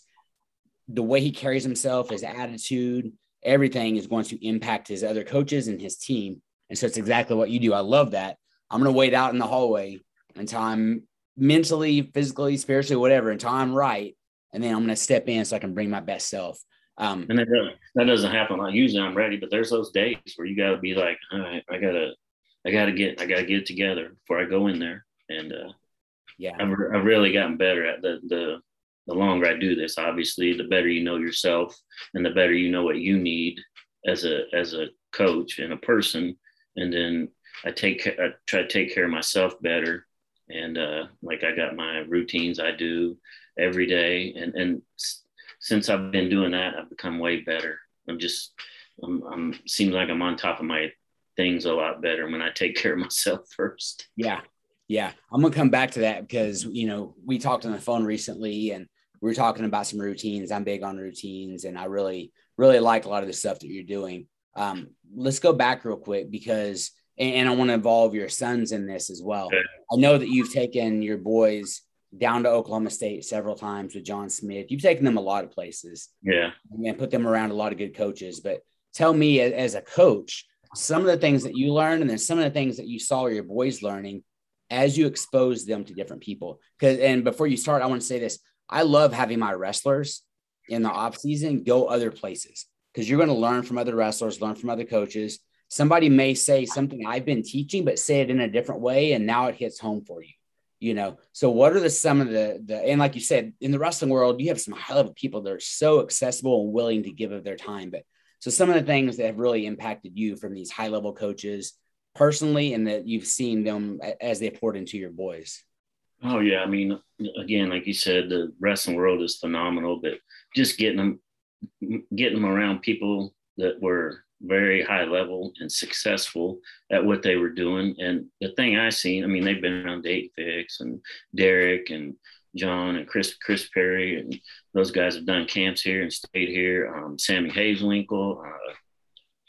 the way he carries himself, his attitude, everything is going to impact his other coaches and his team. And so it's exactly what you do. I love that. I'm going to wait out in the hallway until I'm mentally, physically, spiritually, whatever, until I'm right. And then I'm going to step in so I can bring my best self. Um, and that doesn't, that doesn't happen. Like, usually I'm ready, but there's those days where you got to be like, all right, I gotta, I gotta get, I gotta get it together before I go in there. And uh, yeah, I've, I've really gotten better at the, the, the longer I do this. Obviously, the better you know yourself, and the better you know what you need as a, as a coach and a person. And then I take, I try to take care of myself better. And uh, like I got my routines I do every day, and and. Since I've been doing that, I've become way better. I'm just, I'm, I'm seems like I'm on top of my things a lot better when I take care of myself first. Yeah. Yeah. I'm going to come back to that because, you know, we talked on the phone recently and we were talking about some routines. I'm big on routines, and I really, really like a lot of the stuff that you're doing. Um, let's go back real quick because, and, and I want to involve your sons in this as well. Okay. I know that you've taken your boys down to Oklahoma State several times with John Smith. You've taken them a lot of places. Yeah. And put them around a lot of good coaches. But tell me, as a coach, some of the things that you learned, and then some of the things that you saw your boys learning as you expose them to different people. Because, and before you start, I want to say this. I love having my wrestlers in the off season go other places, because you're going to learn from other wrestlers, learn from other coaches. Somebody may say something I've been teaching, but say it in a different way, and now it hits home for you. You know, so what are the, some of the, the, and like you said, in the wrestling world, you have some high level people that are so accessible and willing to give of their time. But so some of the things that have really impacted you from these high level coaches personally, and that you've seen them as they poured into your boys. Oh yeah. I mean, again, like you said, the wrestling world is phenomenal, but just getting them, getting them around people that were very high level and successful at what they were doing. And the thing I seen, I mean, they've been around Dayton Fix and Derek and John and Chris, Chris Perry, and those guys have done camps here and stayed here. Um, Sammy Hazewinkle, uh,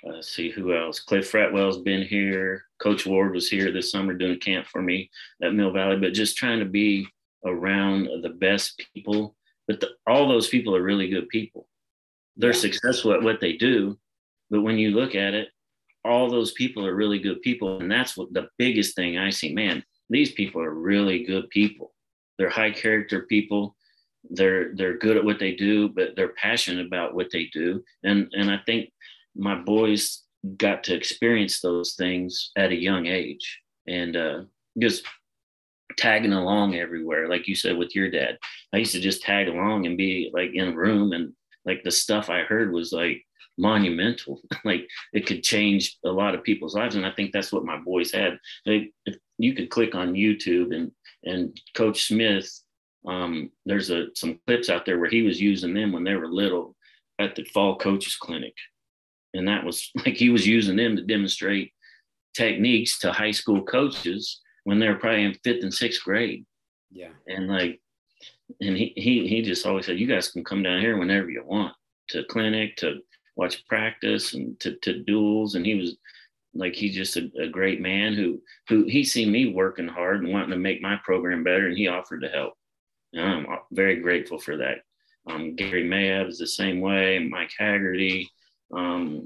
Uh, see who else. Cliff Fretwell's been here. Coach Ward was here this summer doing camp for me at Mill Valley. But just trying to be around the best people. But the, all those people are really good people. They're yeah. successful at what they do. But when you look at it, all those people are really good people. And that's what the biggest thing I see. Man, these people are really good people. They're high character people. They're they're good at what they do, but they're passionate about what they do. And and I think my boys got to experience those things at a young age, and uh, just tagging along everywhere. Like you said with your dad, I used to just tag along and be like in a room, and like the stuff I heard was like monumental. Like it could change a lot of people's lives. And I think that's what my boys had. Like, if you could click on YouTube and, and Coach Smith, um, there's a, some clips out there where he was using them when they were little at the fall coaches clinic. And that was like, he was using them to demonstrate techniques to high school coaches when they were probably in fifth and sixth grade. Yeah. And like, and he, he, he just always said, you guys can come down here whenever you want, to clinic, to watch practice, and to, to duels. And he was like, he's just a, a great man who, who he seen me working hard and wanting to make my program better. And he offered to help. And I'm very grateful for that. Um, Gary Mayab is the same way. Mike Haggerty, um,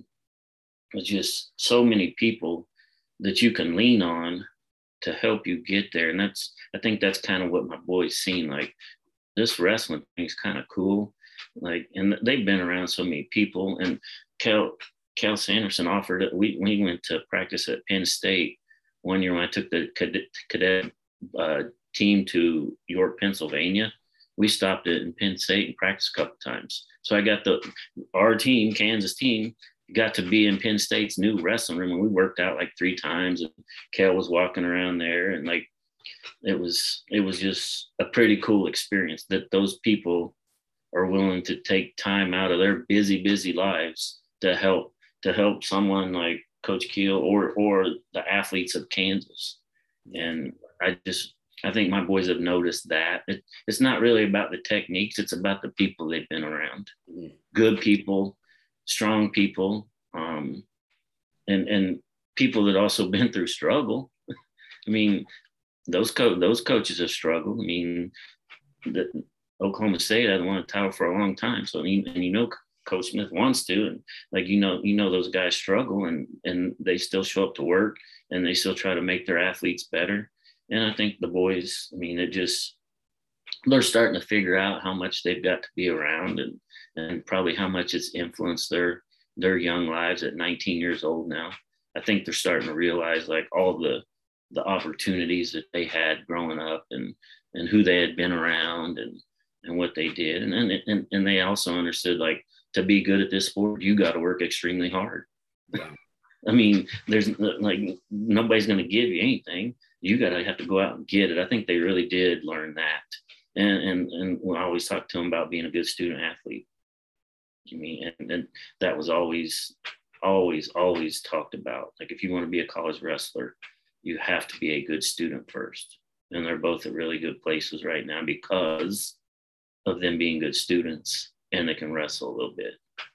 just so many people that you can lean on to help you get there. And that's, I think that's kind of what my boys seen. Like, this wrestling thing's kind of cool. Like, and they've been around so many people. And Cal, Cal Sanderson offered it. We, we went to practice at Penn State one year when I took the cadet, cadet uh, team to York, Pennsylvania. We stopped it in Penn State and practiced a couple times. So I got the, our team, Kansas team, got to be in Penn State's new wrestling room, and we worked out like three times, and Cal was walking around there, and like, it was, it was just a pretty cool experience that those people are willing to take time out of their busy, busy lives to help, to help someone like Coach Keel or, or the athletes of Kansas. And I just, I think my boys have noticed that it, it's not really about the techniques. It's about the people they've been around. Mm-hmm. Good people, strong people, um, and, and people that also been through struggle. I mean, those co- those coaches have struggled. I mean, the, Oklahoma State hasn't won a title for a long time. So, and you know, Coach Smith wants to, and like, you know, you know, those guys struggle, and, and they still show up to work, and they still try to make their athletes better. And I think the boys, I mean, it just, they're starting to figure out how much they've got to be around, and, and probably how much it's influenced their, their young lives at nineteen years old now. I think they're starting to realize like all the, the opportunities that they had growing up, and, and who they had been around, and, and what they did. And, and, and, and they also understood, like, to be good at this sport, you got to work extremely hard. Yeah. I mean, there's like, nobody's going to give you anything. You got to have to go out and get it. I think they really did learn that. And, and, and I always talk to them about being a good student athlete. I mean, and, and that was always, always, always talked about. Like, if you want to be a college wrestler, you have to be a good student first. And they're both at really good places right now because of them being good students, and they can wrestle a little bit.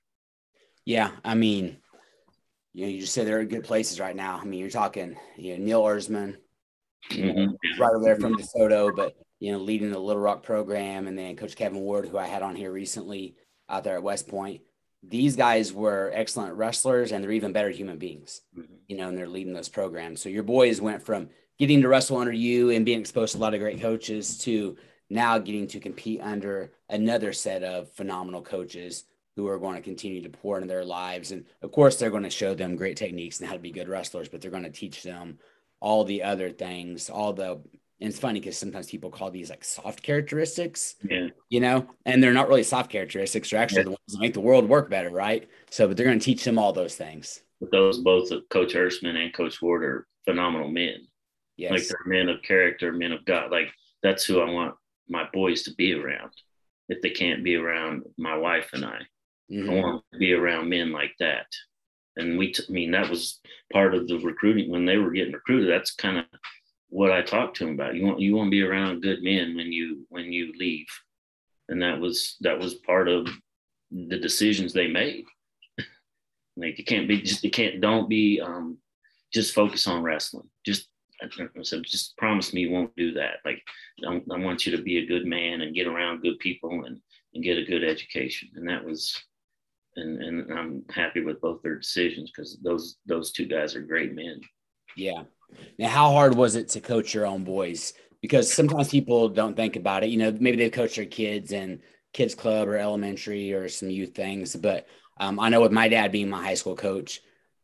Yeah. I mean, you know, you just said they're in good places right now. I mean, you're talking, you know, Neil Erzman, you know, mm-hmm. right over there from DeSoto, but, you know, leading the Little Rock program, and then Coach Kevin Ward, who I had on here recently out there at West Point. These guys were excellent wrestlers, and they're even better human beings, mm-hmm. you know, and they're leading those programs. So your boys went from getting to wrestle under you and being exposed to a lot of great coaches to now getting to compete under another set of phenomenal coaches who are going to continue to pour into their lives. And of course, they're going to show them great techniques and how to be good wrestlers, but they're going to teach them all the other things, all the, and it's funny because sometimes people call these like soft characteristics, yeah. you know, and they're not really soft characteristics. They're actually yeah. the ones that make the world work better. Right. So, but they're going to teach them all those things. But those, both Coach Erzman and Coach Ward, are phenomenal men. Yes. Like, they're men of character, men of God. Like, that's who I want my boys to be around. If they can't be around my wife and I, mm-hmm. I want to be around men like that. And we, t- I mean, that was part of the recruiting when they were getting recruited. That's kind of what I talked to them about. You want, you want to be around good men when you, when you leave. And that was, that was part of the decisions they made. Like you can't be just, you can't, don't be, um, just focus on wrestling. Just, I said, just promise me you won't do that. Like, I, I want you to be a good man and get around good people and, and get a good education. And that was, and, and I'm happy with both their decisions because those, those two guys are great men. Yeah. Now, how hard was it to coach your own boys? Because sometimes people don't think about it. You know, maybe they've coached their kids in kids club or elementary or some youth things. But um, I know with my dad being my high school coach,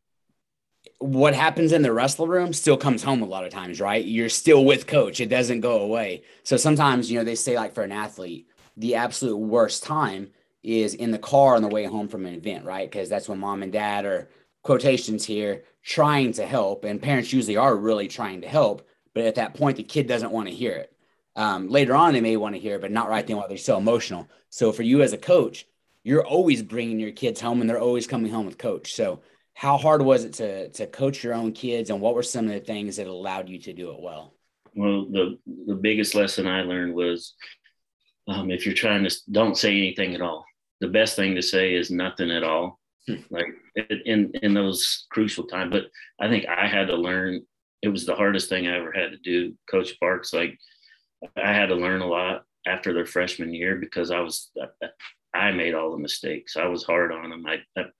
what happens in the wrestle room still comes home a lot of times, right? You're still with coach. It doesn't go away. So sometimes, you know, they say like for an athlete, the absolute worst time is in the car on the way home from an event, right? Because that's when mom and dad are, quotations here, trying to help. And parents usually are really trying to help. But at that point, the kid doesn't want to hear it. Um, later on, they may want to hear it, but not right then while they're so emotional. So for you as a coach, you're always bringing your kids home and they're always coming home with coach. So how hard was it to to coach your own kids, and what were some of the things that allowed you to do it well? Well, the the biggest lesson I learned was um, if you're trying to, don't say anything at all. The best thing to say is nothing at all. Hmm. Like in in those crucial times. But I think I had to learn. It was the hardest thing I ever had to do. Coach Parks, like I had to learn a lot after their freshman year because I was I made all the mistakes. I was hard on them. I, I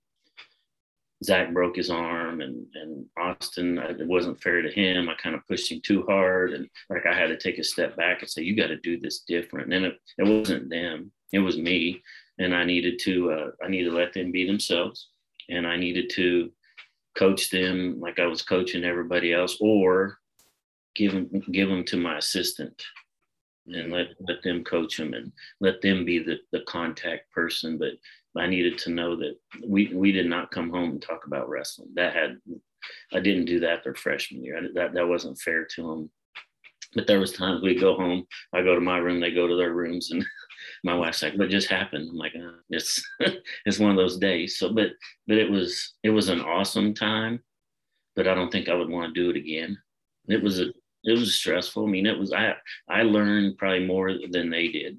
Zach broke his arm and, and Austin, it wasn't fair to him. I kind of pushed him too hard. And like, I had to take a step back and say, you got to do this different. And it, it wasn't them, it was me. And I needed to, uh, I needed to let them be themselves. And I needed to coach them like I was coaching everybody else, or give them, give them to my assistant and let, let them coach them and let them be the, the contact person. But I needed to know that we, we did not come home and talk about wrestling. That had, I didn't do that their freshman year. I, that, that wasn't fair to them. But there was times we'd go home, I go to my room, they go to their rooms, and my wife's like, "What just happened?" I'm like, oh, it's, it's one of those days. So, but, but it was, it was an awesome time, but I don't think I would want to do it again. It was a, it was stressful. I mean, it was, I, I learned probably more than they did.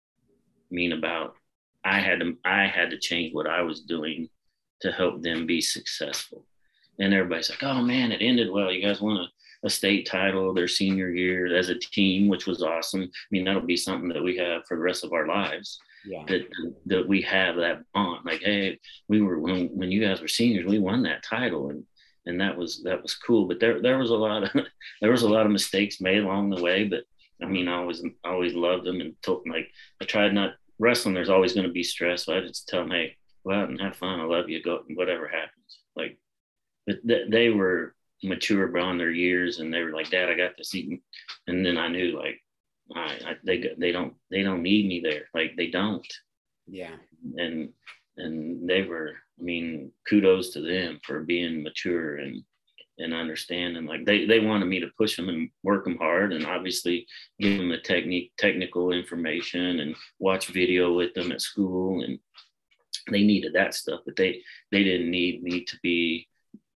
I mean, about, I had to, I had to change what I was doing to help them be successful. And everybody's like, "Oh man, it ended well. You guys won a, a state title their senior year as a team," which was awesome. I mean, that'll be something that we have for the rest of our lives. Yeah. That that we have that bond. Like, hey, we were when when you guys were seniors, we won that title, and and that was that was cool. But there there was a lot of there was a lot of mistakes made along the way. But I mean, I always I always loved them and told, like I tried not. Wrestling, there's always going to be stress. So I just tell them, hey, go out and have fun. I love you. Go, whatever happens. Like, but th- they were mature beyond their years, and they were like, "Dad, I got this." Eating. And then I knew, like, I, I, they they don't they don't need me there. Like, they don't. Yeah. And and they were. I mean, kudos to them for being mature and and understanding. Like they they wanted me to push them and work them hard, and obviously give them the technique technical information and watch video with them at school, and they needed that stuff. But they they didn't need me to be.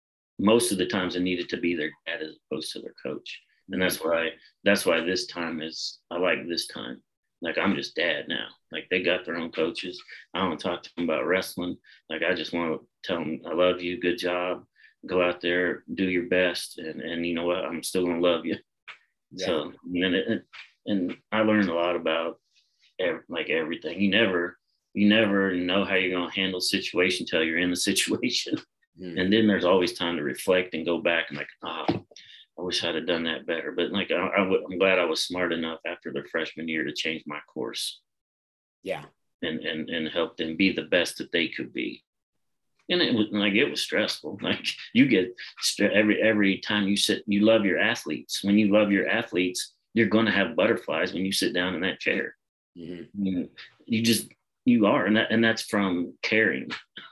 Most of the times, they needed to be their dad as opposed to their coach, and that's why that's why this time is I like this time. Like, I'm just dad now. Like, they got their own coaches. I don't talk to them about wrestling. Like, I just want to tell them I love you, good job. Go out there, do your best, and and you know what, I'm still gonna love you. Yeah. So and it, and I learned a lot about every, like everything. You never you never know how you're gonna handle a situation until you're in the situation, mm. And then there's always time to reflect and go back and like, ah, oh, I wish I'd have done that better. But like I, I w- I'm glad I was smart enough after their freshman year to change my course. Yeah, and and and help them be the best that they could be. And it was like, it was stressful. Like, you get every, every time you sit, you love your athletes. When you love your athletes, you're going to have butterflies when you sit down in that chair. Mm-hmm. You, you just, you are. And that, and that's from caring.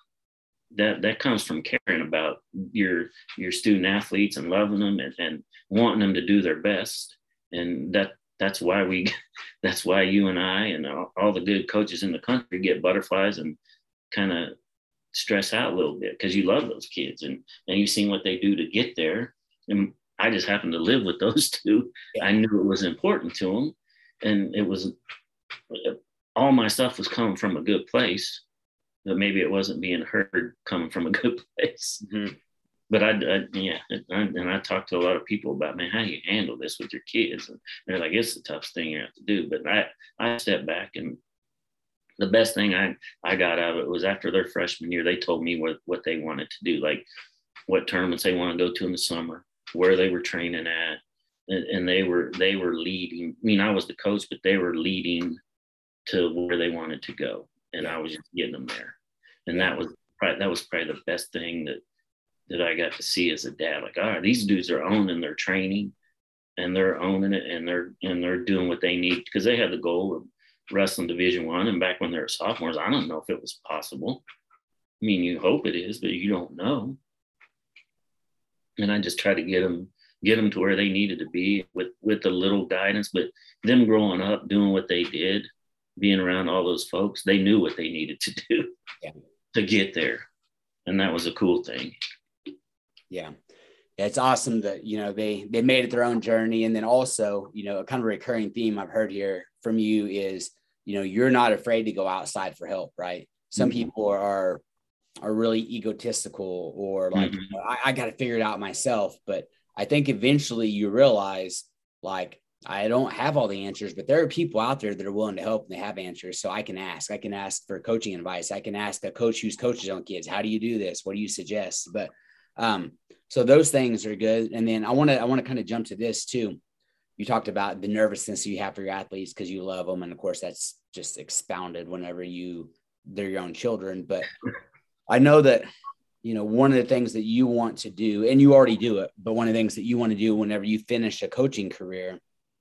That, that comes from caring about your, your student athletes and loving them and, and wanting them to do their best. And that, that's why we, that's why you and I and all, all the good coaches in the country get butterflies and kind of stress out a little bit because you love those kids and, and you've seen what they do to get there. And I just happened to live with those two. I knew it was important to them. And it was, all my stuff was coming from a good place. but maybe it wasn't being heard coming from a good place. Mm-hmm. But I, I yeah, I, and I talked to a lot of people about, man, how do you handle this with your kids? And they're like, it's the toughest thing you have to do. But I, I stepped back, and the best thing I, I got out of it was after their freshman year, they told me what, what they wanted to do, like what tournaments they want to go to in the summer, where they were training at. And, and they were, they were leading. I mean, I was the coach, but they were leading to where they wanted to go. And I was just getting them there. And that was probably, that was probably the best thing that, that I got to see as a dad. Like, all right, these dudes are owning their training, and they're owning it, and they're and they're doing what they need, because they had the goal of wrestling Division One. And back when they were sophomores, I don't know if it was possible. I mean, you hope it is, but you don't know. And I just tried to get them get them to where they needed to be with with a little guidance. But them growing up, doing what they did, being around all those folks, they knew what they needed to do yeah. to get there, and that was a cool thing. Yeah. Yeah, it's awesome that, you know, they, they made it their own journey. And then also, you know, a kind of recurring theme I've heard here from you is, you know, you're not afraid to go outside for help, right? Some mm-hmm. people are, are really egotistical, or like, mm-hmm. I, I got to figure it out myself. But I think eventually you realize, like, I don't have all the answers, but there are people out there that are willing to help, and they have answers. So I can ask, I can ask for coaching advice. I can ask a coach who's coaches on kids, how do you do this? What do you suggest? But Um, so those things are good. And then I want to, I want to kind of jump to this too. You talked about the nervousness you have for your athletes because you love them. And of course that's just expounded whenever you, they're your own children. But I know that, you know, one of the things that you want to do, and you already do it, but one of the things that you want to do whenever you finish a coaching career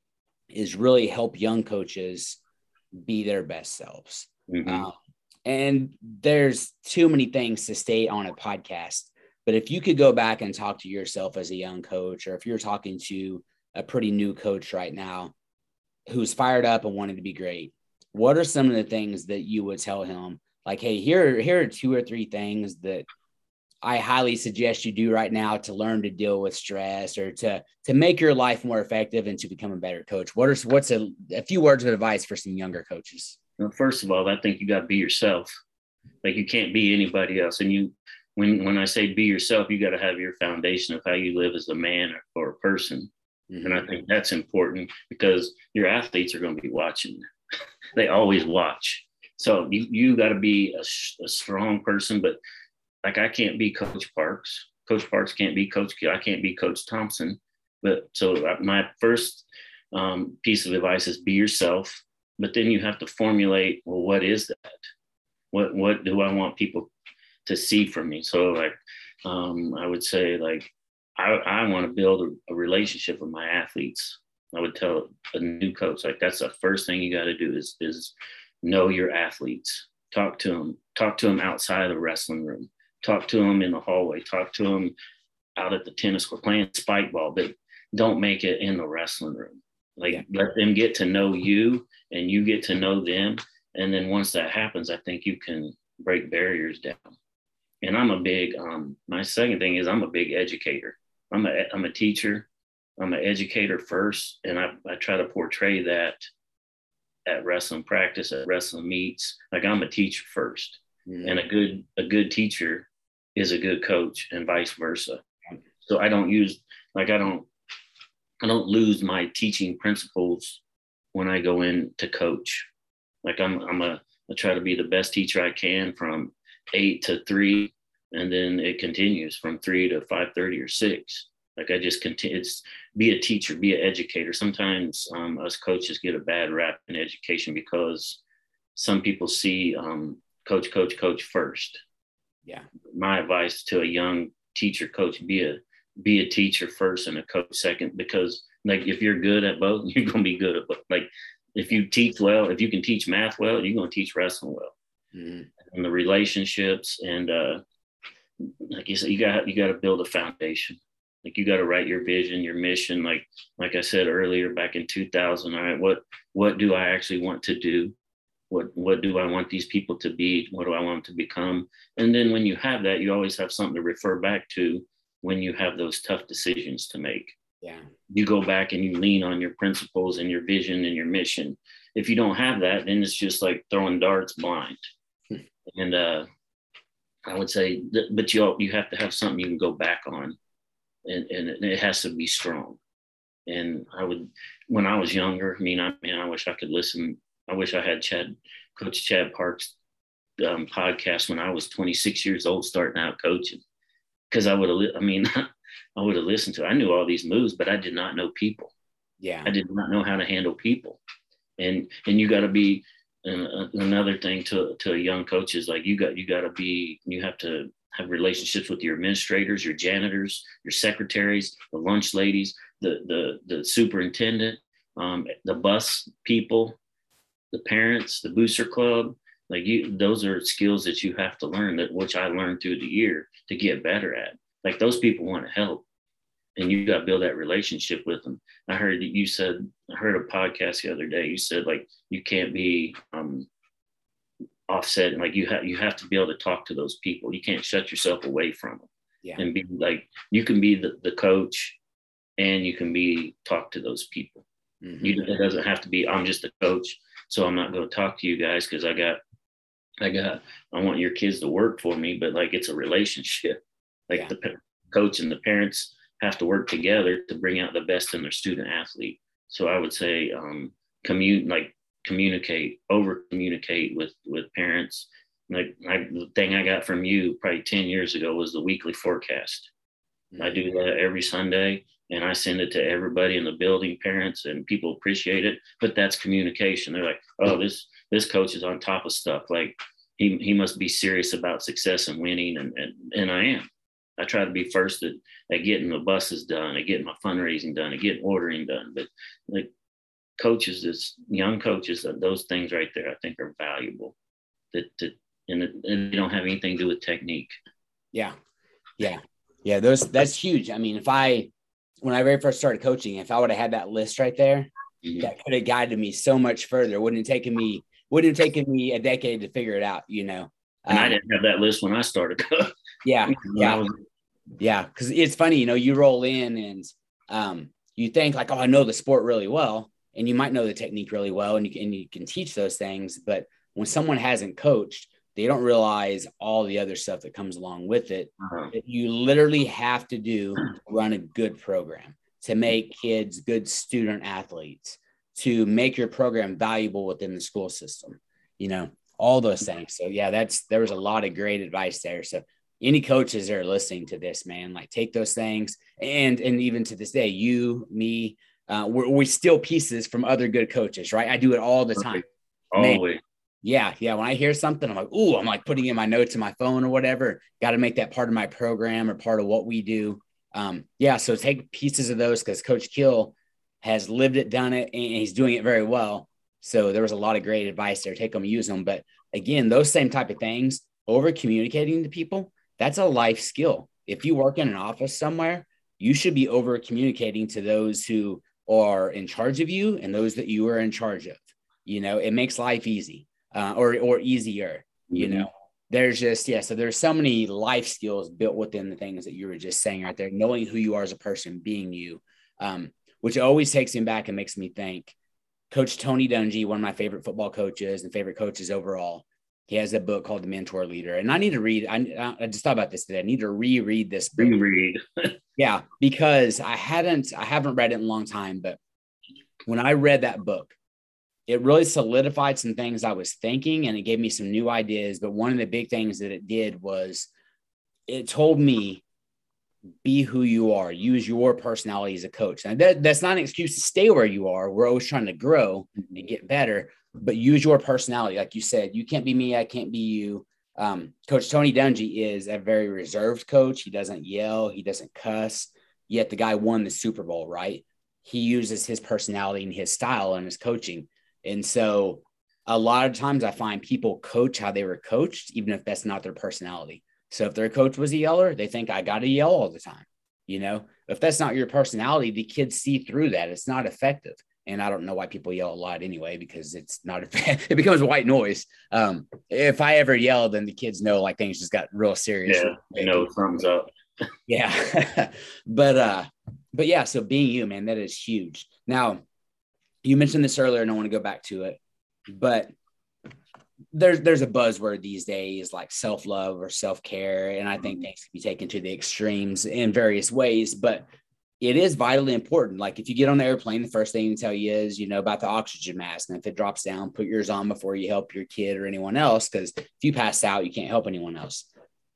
is really help young coaches be their best selves. Mm-hmm. Um, and there's too many things to state on a podcast. But if you could go back and talk to yourself as a young coach, or if you're talking to a pretty new coach right now who's fired up and wanting to be great, what are some of the things that you would tell him? Like, hey, here, here are two or three things that I highly suggest you do right now to learn to deal with stress, or to, to make your life more effective and to become a better coach. What are, what's a, a few words of advice for some younger coaches? Well, first of all, I think you got to be yourself. Like, you can't be anybody else. And you, When when I say be yourself, you got to have your foundation of how you live as a man or, or a person. Mm-hmm. And I think that's important, because your athletes are going to be watching. They always watch. So you, you got to be a, a strong person. But like, I can't be Coach Parks. Coach Parks can't be Coach Kidd. I can't be Coach Thompson. But so my first um, piece of advice is be yourself. But then you have to formulate, well, what is that? What what do I want people to see from me? So like, um, I would say, like, I, I want to build a, a relationship with my athletes. I would tell a new coach, like, that's the first thing you got to do is, is know your athletes, talk to them, talk to them outside of the wrestling room, talk to them in the hallway, talk to them out at the tennis court playing spike ball, but don't make it in the wrestling room. Like, yeah. Let them get to know you, and you get to know them. And then once that happens, I think you can break barriers down. And I'm a big, um, my second thing is I'm a big educator. I'm a, I'm a teacher. I'm an educator first. And I, I try to portray that at wrestling practice, at wrestling meets. Like, I'm a teacher first. Mm-hmm. And a good, a good teacher is a good coach, and vice versa. So I don't use, like, I don't, I don't lose my teaching principles when I go in to coach. Like, I'm, I'm a, I try to be the best teacher I can from eight to three, and then it continues from three to five thirty or six. Like, I just continue. It's be a teacher, be an educator. Sometimes um, us coaches get a bad rap in education because some people see um, coach, coach, coach first. Yeah. My advice to a young teacher, coach, be a be a teacher first and a coach second, because, like, if you're good at both, you're gonna be good at both. Like, if you teach well, if you can teach math well, you're gonna teach wrestling well. Mm-hmm. And the relationships, and uh, like you said, you got you got to build a foundation. Like, you got to write your vision, your mission. Like like I said earlier, back in two thousand, all right, what what do I actually want to do? What what do I want these people to be? What do I want them to become? And then when you have that, you always have something to refer back to when you have those tough decisions to make. Yeah, you go back and you lean on your principles and your vision and your mission. If you don't have that, then it's just like throwing darts blind. And uh, I would say, that, but you you have to have something you can go back on, and, and it has to be strong. And I would, when I was younger, I mean, I mean, I wish I could listen. I wish I had Chad, Coach Chad Parks' um, podcast when I was twenty-six years old, starting out coaching, because I would have. I mean, I would have listened to. I knew all these moves, but I did not know people. Yeah, I did not know how to handle people, and and you got to be. And another thing to to a young coach is like you got you got to be. You have to have relationships with your administrators, your janitors, your secretaries, the lunch ladies, the the the superintendent, um, the bus people, the parents, the booster club. Like you, those are skills that you have to learn, that which I learned through the year to get better at. Like those people want to help, and you got to build that relationship with them. I heard that you said, I heard a podcast the other day. You said like you can't be um, offset, like you have you have to be able to talk to those people. You can't shut yourself away from them. Yeah. And be like, you can be the, the coach, and you can be talk to those people. Mm-hmm. You, it doesn't have to be I'm just a coach, so I'm not going to talk to you guys because I got I got I want your kids to work for me. But like it's a relationship. Like yeah. the coach and the parents have to work together to bring out the best in their student athlete. So I would say um, commute, like communicate, over communicate with, with parents. Like I, the thing I got from you probably ten years ago was the weekly forecast. Mm-hmm. I do that every Sunday, and I send it to everybody in the building, parents, and people appreciate it. But that's communication. They're like, oh, this, this coach is on top of stuff. Like he, he must be serious about success and winning. And, and, and I am. I try to be first at, at getting the buses done, at getting my fundraising done, at getting ordering done. But like coaches, this young coaches, those things right there, I think are valuable. That, that and, it, and they don't have anything to do with technique. Yeah, yeah, yeah. Those that's huge. I mean, if I when I very first started coaching, if I would have had that list right there, mm-hmm. that could have guided me so much further. Wouldn't have taken me wouldn't have taken me a decade to figure it out. You know. And um, I didn't have that list when I started. yeah, yeah, was... yeah. Because it's funny, you know, you roll in and um, you think like, oh, I know the sport really well, and you might know the technique really well, and you can, and you can teach those things. But when someone hasn't coached, they don't realize all the other stuff that comes along with it. Uh-huh. That you literally have to do to run a good program, to make kids good student athletes, to make your program valuable within the school system. You know. All those things. So yeah, that's, there was a lot of great advice there. So any coaches that are listening to this, man, like take those things. And, and even to this day, you, me, uh, we're, we steal pieces from other good coaches, right? I do it all the time. Always. Yeah. Yeah. When I hear something, I'm like, ooh, I'm like putting in my notes in my phone or whatever. Got to make that part of my program or part of what we do. Um, yeah. So take pieces of those, because Coach Kill has lived it, done it, and he's doing it very well. So there was a lot of great advice there. Take them, use them. But again, those same type of things, over communicating to people, that's a life skill. If you work in an office somewhere, you should be over communicating to those who are in charge of you and those that you are in charge of. You know, it makes life easy uh, or, or easier, mm-hmm. you know. There's just, yeah. So there's so many life skills built within the things that you were just saying right there, knowing who you are as a person, being you, um, which always takes me back and makes me think. Coach Tony Dungy, one of my favorite football coaches and favorite coaches overall, he has a book called The Mentor Leader. And I need to read, I, I just thought about this today. I need to reread this book. Reread. Yeah, because I hadn't, I haven't read it in a long time, but when I read that book, it really solidified some things I was thinking, and it gave me some new ideas. But one of the big things that it did was it told me, be who you are, use your personality as a coach. And that, that's not an excuse to stay where you are. We're always trying to grow and get better, but use your personality. Like you said, you can't be me. I can't be you. Um, Coach Tony Dungy is a very reserved coach. He doesn't yell. He doesn't cuss, yet the guy won the Super Bowl, right? He uses his personality and his style in his coaching. And so a lot of times I find people coach how they were coached, even if that's not their personality. So if their coach was a yeller, they think I got to yell all the time. You know, if that's not your personality, the kids see through that. It's not effective. And I don't know why people yell a lot anyway, because it's not, it becomes white noise. Um, if I ever yell, then the kids know like things just got real serious. Yeah, you know, thumbs up. Yeah. but, uh, but yeah, so being you, man, that is huge. Now, you mentioned this earlier and I want to go back to it, but there's there's a buzzword these days like self-love or self-care, and I think things can be taken to the extremes in various ways, but it is vitally important. Like if you get on the airplane, the first thing they tell you is, you know, about the oxygen mask, and if it drops down, put yours on before you help your kid or anyone else, because if you pass out, you can't help anyone else.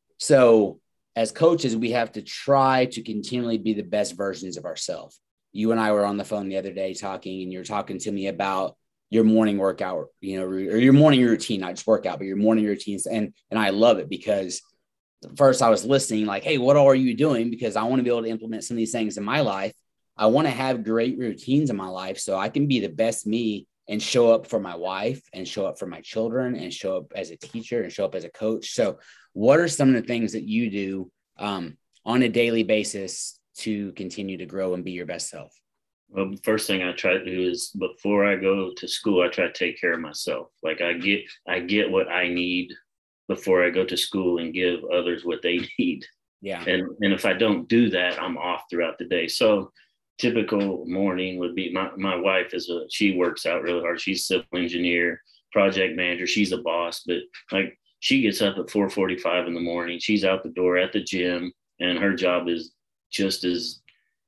So as coaches, we have to try to continually be the best versions of ourselves. You and I were on the phone the other day talking, and you're talking to me about your morning workout, you know, or your morning routine, not just workout, but your morning routines. And, and I love it because first I was listening like, hey, what all are you doing? Because I want to be able to implement some of these things in my life. I want to have great routines in my life so I can be the best me and show up for my wife and show up for my children and show up as a teacher and show up as a coach. So what are some of the things that you do um, on a daily basis to continue to grow and be your best self? Well, the first thing I try to do is before I go to school, I try to take care of myself. Like I get, I get what I need before I go to school and give others what they need. Yeah. And and if I don't do that, I'm off throughout the day. So typical morning would be my, my wife is a, she works out really hard. She's a civil engineer, project manager. She's a boss, but like she gets up at four forty-five in the morning. She's out the door at the gym, and her job is just as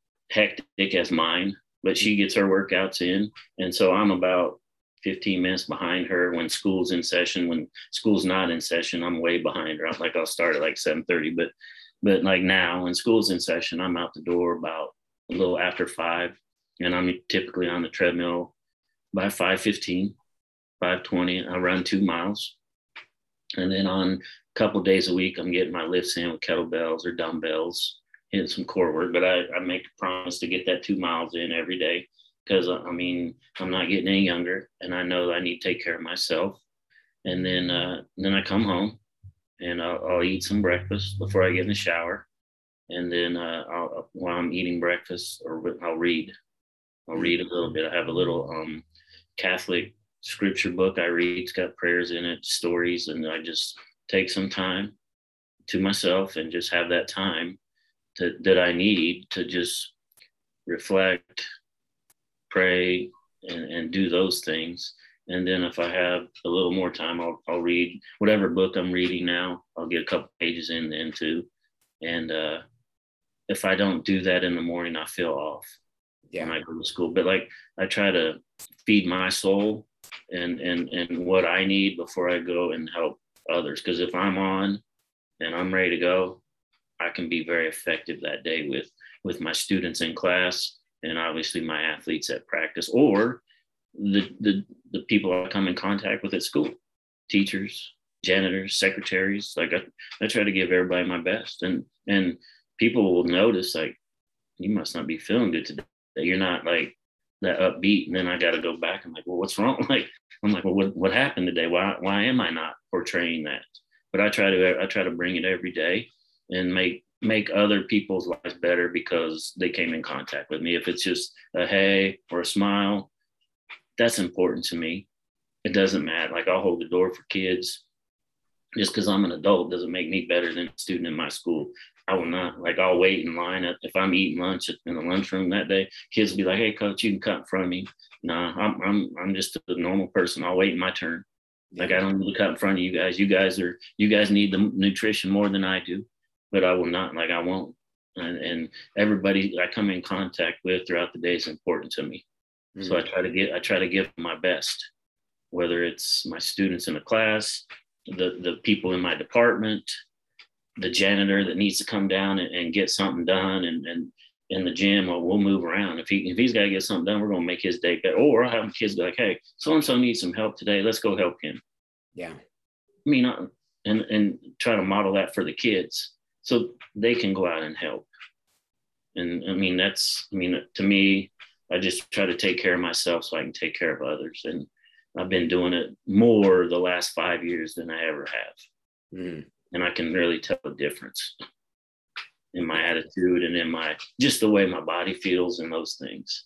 hectic as mine, but she gets her workouts in. And so I'm about fifteen minutes behind her when school's in session. When school's not in session, I'm way behind her. I'm like, I'll start at like seven thirty, but, but like now when school's in session, I'm out the door about a little after five, and I'm typically on the treadmill by five fifteen, five twenty. I run two miles. And then on a couple days a week, I'm getting my lifts in with kettlebells or dumbbells, hitting some core work, but I, I make a promise to get that two miles in every day. Because I mean, I'm not getting any younger, and I know I need to take care of myself. And then, uh, then I come home, and I'll, I'll eat some breakfast before I get in the shower. And then, uh, I'll, while I'm eating breakfast, or I'll read. I'll read a little bit. I have a little um, Catholic scripture book I read. It's got prayers in it, stories, and I just take some time to myself and just have that time to, that I need to just reflect, pray, and, and do those things. And then if I have a little more time, I'll, I'll read whatever book I'm reading now. I'll get a couple pages in into. And uh, if I don't do that in the morning, I feel off yeah. when I go to school. But like I try to feed my soul and and and what I need before I go and help others. Because if I'm on and I'm ready to go, I can be very effective that day with with my students in class, and obviously my athletes at practice, or the, the, the people I come in contact with at school, teachers, janitors, secretaries. Like I, I try to give everybody my best, and, and people will notice like, you must not be feeling good today. You're not like that upbeat. And then I got to go back. I'm like, well, what's wrong? Like, I'm like, well, what, what happened today? Why, why am I not portraying that? But I try to, I try to bring it every day and make, make other people's lives better because they came in contact with me. If it's just a hey or a smile, that's important to me. It doesn't matter. Like I'll hold the door for kids. Just because I'm an adult doesn't make me better than a student in my school. I will not, like I'll wait in line. If I'm eating lunch in the lunchroom that day, kids will be like, hey coach, you can cut in front of me. Nah, I'm I'm I'm just a normal person. I'll wait my turn. Like I don't need to cut in front of you guys. You guys are, you guys need the nutrition more than I do. But I will not, like I won't. And, and everybody I come in contact with throughout the day is important to me. Mm-hmm. So I try to get, I try to give my best, whether it's my students in a class, the, the people in my department, the janitor that needs to come down and, and get something done. And, and in the gym, well, we'll move around. If he, if he's got to get something done, we're going to make his day better. Or I'll have kids be like, hey, so-and-so needs some help today. Let's go help him. Yeah. I mean, I, and, and try to model that for the kids, so they can go out and help. And I mean, that's, I mean, to me, I just try to take care of myself so I can take care of others. And I've been doing it more the last five years than I ever have. Mm. And I can really tell the difference in my attitude and in my, just the way my body feels and those things.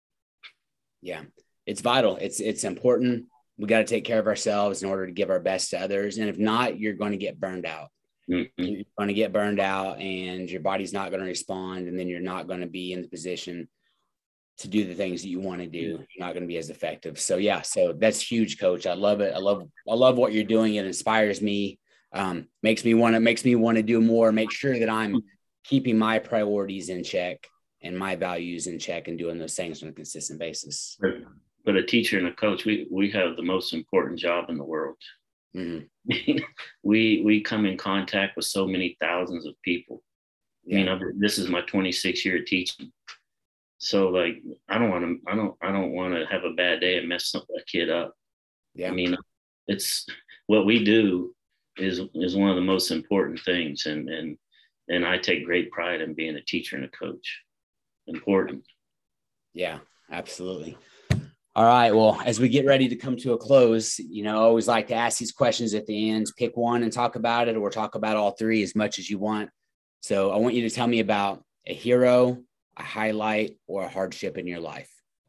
Yeah, it's vital. It's, it's important. We got to take care of ourselves in order to give our best to others. And if not, you're going to get burned out. Mm-hmm. You're going to get burned out and your body's not going to respond. And then you're not going to be in the position to do the things that you want to do, you're not going to be as effective. So yeah, so that's huge, Coach. I love it. I love, I love what you're doing. It inspires me, um, makes me want to, makes me want to do more, make sure that I'm keeping my priorities in check and my values in check and doing those things on a consistent basis. But a teacher and a coach, we, we have the most important job in the world. Mm-hmm. we, we come in contact with so many thousands of people. Yeah. You know, this is my twenty-sixth year of teaching. So like, I don't want to, I don't, I don't want to have a bad day and mess a kid up. Yeah. I mean, it's what we do is, is one of the most important things. And, and, and I take great pride in being a teacher and a coach. Important. Yeah, absolutely. All right. Well, as we get ready to come to a close, you know, I always like to ask these questions at the end. Pick one and talk about it, or talk about all three as much as you want. So I want you to tell me about a hero, a highlight, or a hardship in your life.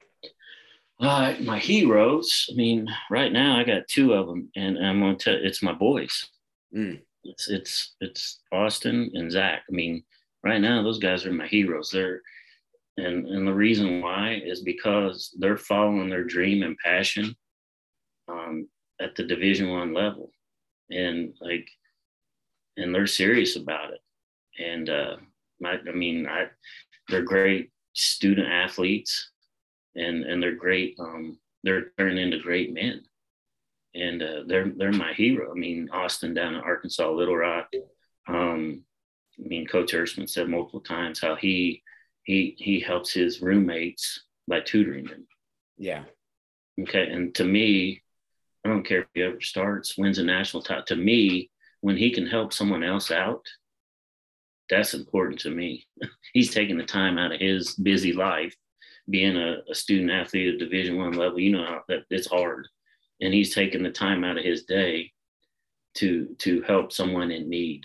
Uh, my heroes. I mean, right now I got two of them, and I'm going to tell it's my boys. Mm. It's it's it's Austin and Zach. I mean, right now those guys are my heroes. They're and and the reason why is because they're following their dream and passion um, at the Division One level, and like, and they're serious about it. And uh, my, I mean, I. They're great student athletes, and, and they're great. Um, they're turning into great men, and uh, they're they're my hero. I mean, Austin down at Arkansas Little Rock. Um, I mean, Coach Erskine said multiple times how he he he helps his roommates by tutoring them. Yeah. Okay, and to me, I don't care if he ever starts, wins a national title. To me, when he can help someone else out, that's important to me. He's taking the time out of his busy life, being a, a student athlete at Division One level. You know how that it's hard, and he's taking the time out of his day to to help someone in need.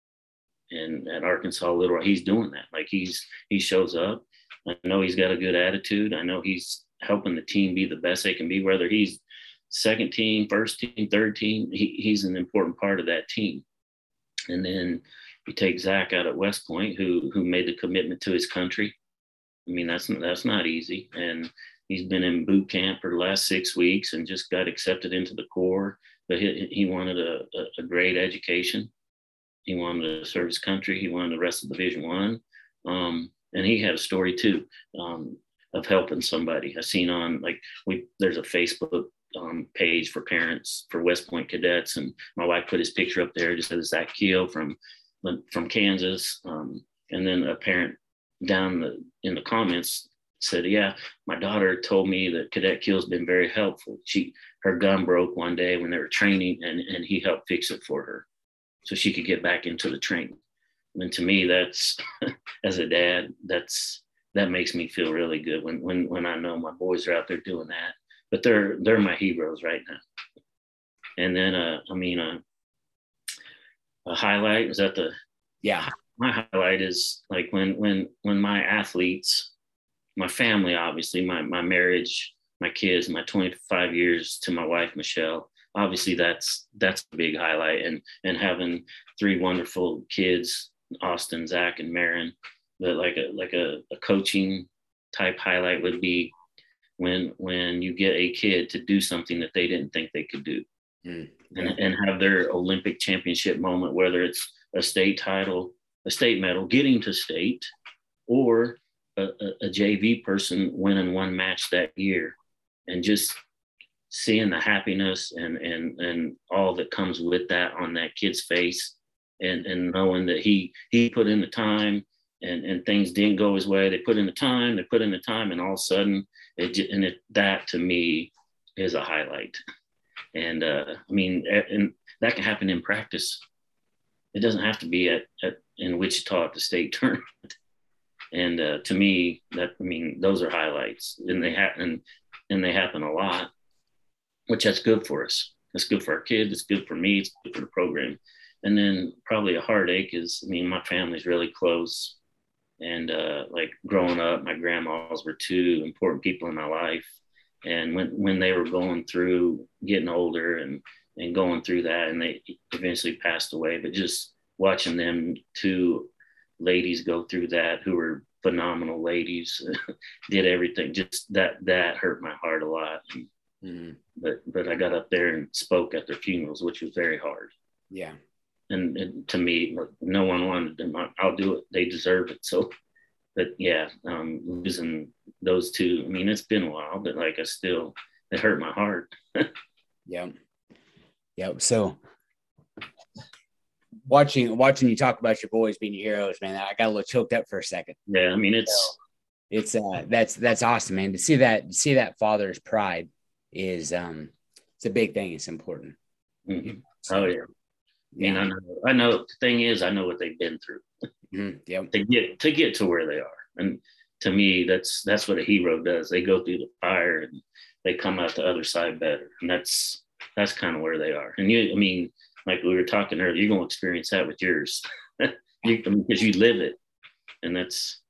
And at Arkansas Little Rock, he's doing that. Like he's he shows up. I know he's got a good attitude. I know he's helping the team be the best they can be. Whether he's second team, first team, third team, he, he's an important part of that team. And then you take Zach out at West Point, who who made the commitment to his country. I mean, that's that's not easy. And he's been in boot camp for the last six weeks and just got accepted into the Corps. But he, he wanted a, a, a great education. He wanted to serve his country. He wanted the rest of Division One. Um, and he had a story too um, of helping somebody. I seen on like we there's a Facebook um, page for parents for West Point cadets, and my wife put his picture up there. It just says Zach Keel from from Kansas. Um, and then a parent down the, in the comments said, yeah, my daughter told me that Cadet Keel's been very helpful. She, her gun broke one day when they were training, and, and he helped fix it for her so she could get back into the training. And to me, that's, as a dad, that's, that makes me feel really good when, when, when I know my boys are out there doing that, but they're, they're my heroes right now. And then, uh, I mean, uh, a highlight is that the yeah my highlight is like when when when my athletes, my family, obviously my my marriage, my kids, my twenty-five years to my wife Michelle, obviously that's that's a big highlight. And and having three wonderful kids, Austin, Zach, and Marin. But like a like a, a coaching type highlight would be when when you get a kid to do something that they didn't think they could do. Mm. And, and have their Olympic championship moment, whether it's a state title, a state medal, getting to state, or a, a, a J V person winning one match that year, and just seeing the happiness and and and all that comes with that on that kid's face, and and knowing that he he put in the time, and and things didn't go his way. They put in the time, they put in the time, and all of a sudden, it and it that to me is a highlight. And uh, I mean, and that can happen in practice. It doesn't have to be at, at in Wichita at the state tournament. And uh, to me, that I mean, those are highlights, and they happen, and they happen a lot, which that's good for us. That's good for our kids. It's good for me. It's good for the program. And then probably a heartache is, I mean, my family's really close, and uh, like growing up, my grandmas were two important people in my life. And when, when they were going through getting older and, and going through that, and they eventually passed away, but just watching them two ladies go through that, who were phenomenal ladies, did everything. Just that that hurt my heart a lot. Mm-hmm. But but I got up there and spoke at their funerals, which was very hard. Yeah. And, and to me, no one wanted them. I'll do it. They deserve it. So, but yeah, um, losing those two. I mean, it's been a while, but like I still, it hurt my heart. Yeah. Yep. So watching watching you talk about your boys being your heroes, man, I got a little choked up for a second. Yeah, I mean it's so it's uh that's that's awesome, man. To see that see that father's pride is um it's a big thing. It's important. Mm-hmm. So, oh yeah. I mean, yeah. I know I know the thing is I know what they've been through. Mm-hmm. Yep. to get to get to where they are. And to me, that's that's what a hero does. They go through the fire and they come out the other side better. And that's that's kind of where they are. And you, I mean, like we were talking earlier, you're gonna experience that with yours, you, I mean, because you live it, and that's.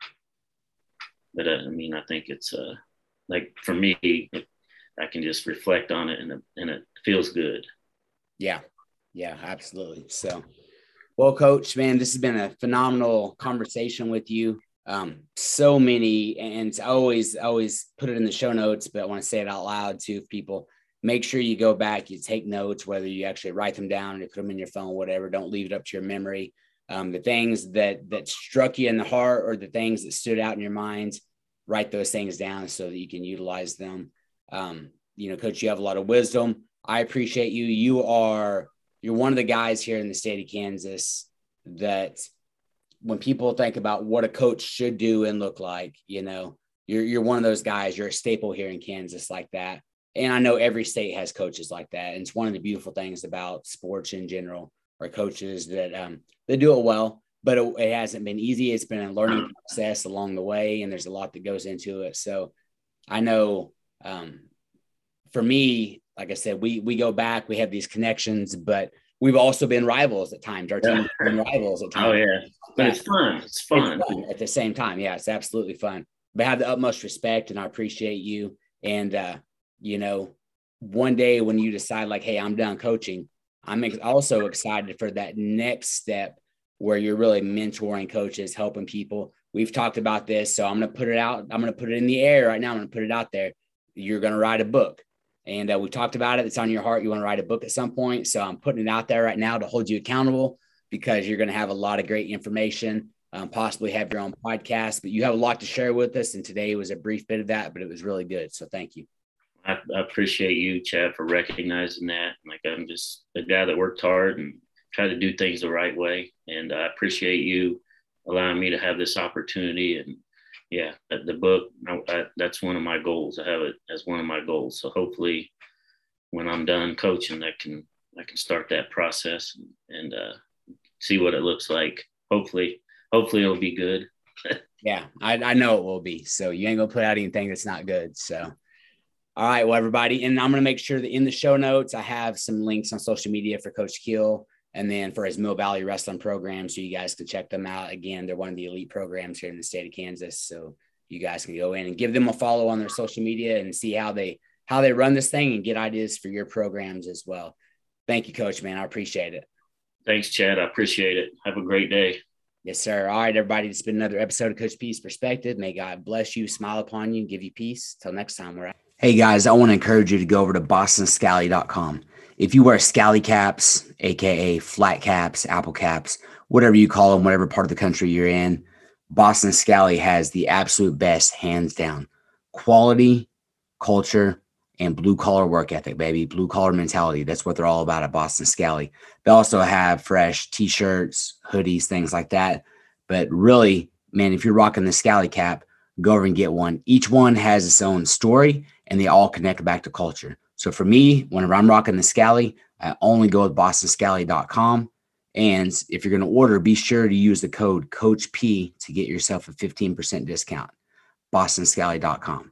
But uh, I mean, I think it's uh, like for me, I can just reflect on it, and it, and it feels good. Yeah, yeah, absolutely. So, well, Coach, man, this has been a phenomenal conversation with you. Um, so many, and I always, always put it in the show notes, but I want to say it out loud too. If people, make sure you go back, you take notes, whether you actually write them down or put them in your phone, whatever. Don't leave it up to your memory. Um, the things that that struck you in the heart or the things that stood out in your mind, write those things down so that you can utilize them. Um, you know, Coach, you have a lot of wisdom. I appreciate you. You are, you're one of the guys here in the state of Kansas that when people think about what a coach should do and look like, you know, you're, you're one of those guys. You're a staple here in Kansas like that. And I know every state has coaches like that. And it's one of the beautiful things about sports in general, or coaches that um, they do it well, but it, it hasn't been easy. It's been a learning process along the way, and there's a lot that goes into it. So I know um, for me, like I said, we we go back, we have these connections, but we've also been rivals at times. Our team has been rivals at times. Oh yeah, but it's fun. It's fun. It's fun at the same time. Yeah, it's absolutely fun. But I have the utmost respect, and I appreciate you. And uh, you know, one day when you decide like, hey, I'm done coaching, I'm also excited for that next step where you're really mentoring coaches, helping people. We've talked about this, so I'm going to put it out. I'm going to put it in the air right now. I'm going to put it out there. You're going to write a book. And uh, we talked about it. It's on your heart. You want to write a book at some point. So I'm putting it out there right now to hold you accountable, because you're going to have a lot of great information, um, possibly have your own podcast, but you have a lot to share with us. And today was a brief bit of that, but it was really good. So thank you. I, I appreciate you, Chad, for recognizing that. Like, I'm just a guy that worked hard and tried to do things the right way. And I appreciate you allowing me to have this opportunity. And yeah, the book, I, I, that's one of my goals. I have it as one of my goals. So hopefully when I'm done coaching, I can, I can start that process and, and uh, see what it looks like. Hopefully, hopefully it'll be good. Yeah, I, I know it will be. So you ain't gonna put out anything that's not good. So. All right, well, everybody, and I'm going to make sure that in the show notes, I have some links on social media for Coach Keel, and then for his Mill Valley Wrestling program, so you guys can check them out. Again, they're one of the elite programs here in the state of Kansas, so you guys can go in and give them a follow on their social media and see how they how they run this thing and get ideas for your programs as well. Thank you, Coach, man. I appreciate it. Thanks, Chad. I appreciate it. Have a great day. Yes, sir. All right, everybody, it's been another episode of Coach P's Perspective. May God bless you, smile upon you, and give you peace. Till next time, we're out. Hey guys, I want to encourage you to go over to boston scally dot com. If you wear scally caps, aka flat caps, apple caps, whatever you call them, whatever part of the country you're in, Boston Scally has the absolute best, hands down. Quality, culture, and blue collar work ethic, baby. Blue collar mentality. That's what they're all about at Boston Scally. They also have fresh t-shirts, hoodies, things like that. But really, man, if you're rocking the Scally cap, go over and get one. Each one has its own story, and they all connect back to culture. So for me, whenever I'm rocking the Scally, I only go with boston scally dot com. And if you're going to order, be sure to use the code Coach P to get yourself a fifteen percent discount. boston scally dot com.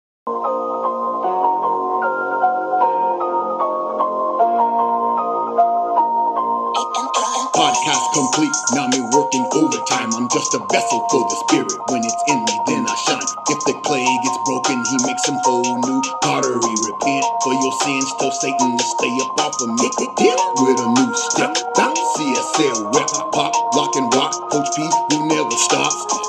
Podcast complete, now me working overtime. I'm just a vessel for the spirit. When it's in me, then I shine. If the clay gets broken, he makes some whole new pottery. Repent for your sins, tell Satan to stay up off of me. Deal with a new step, bounce C S L rep, pop, lock and rock. Coach P, who never stops.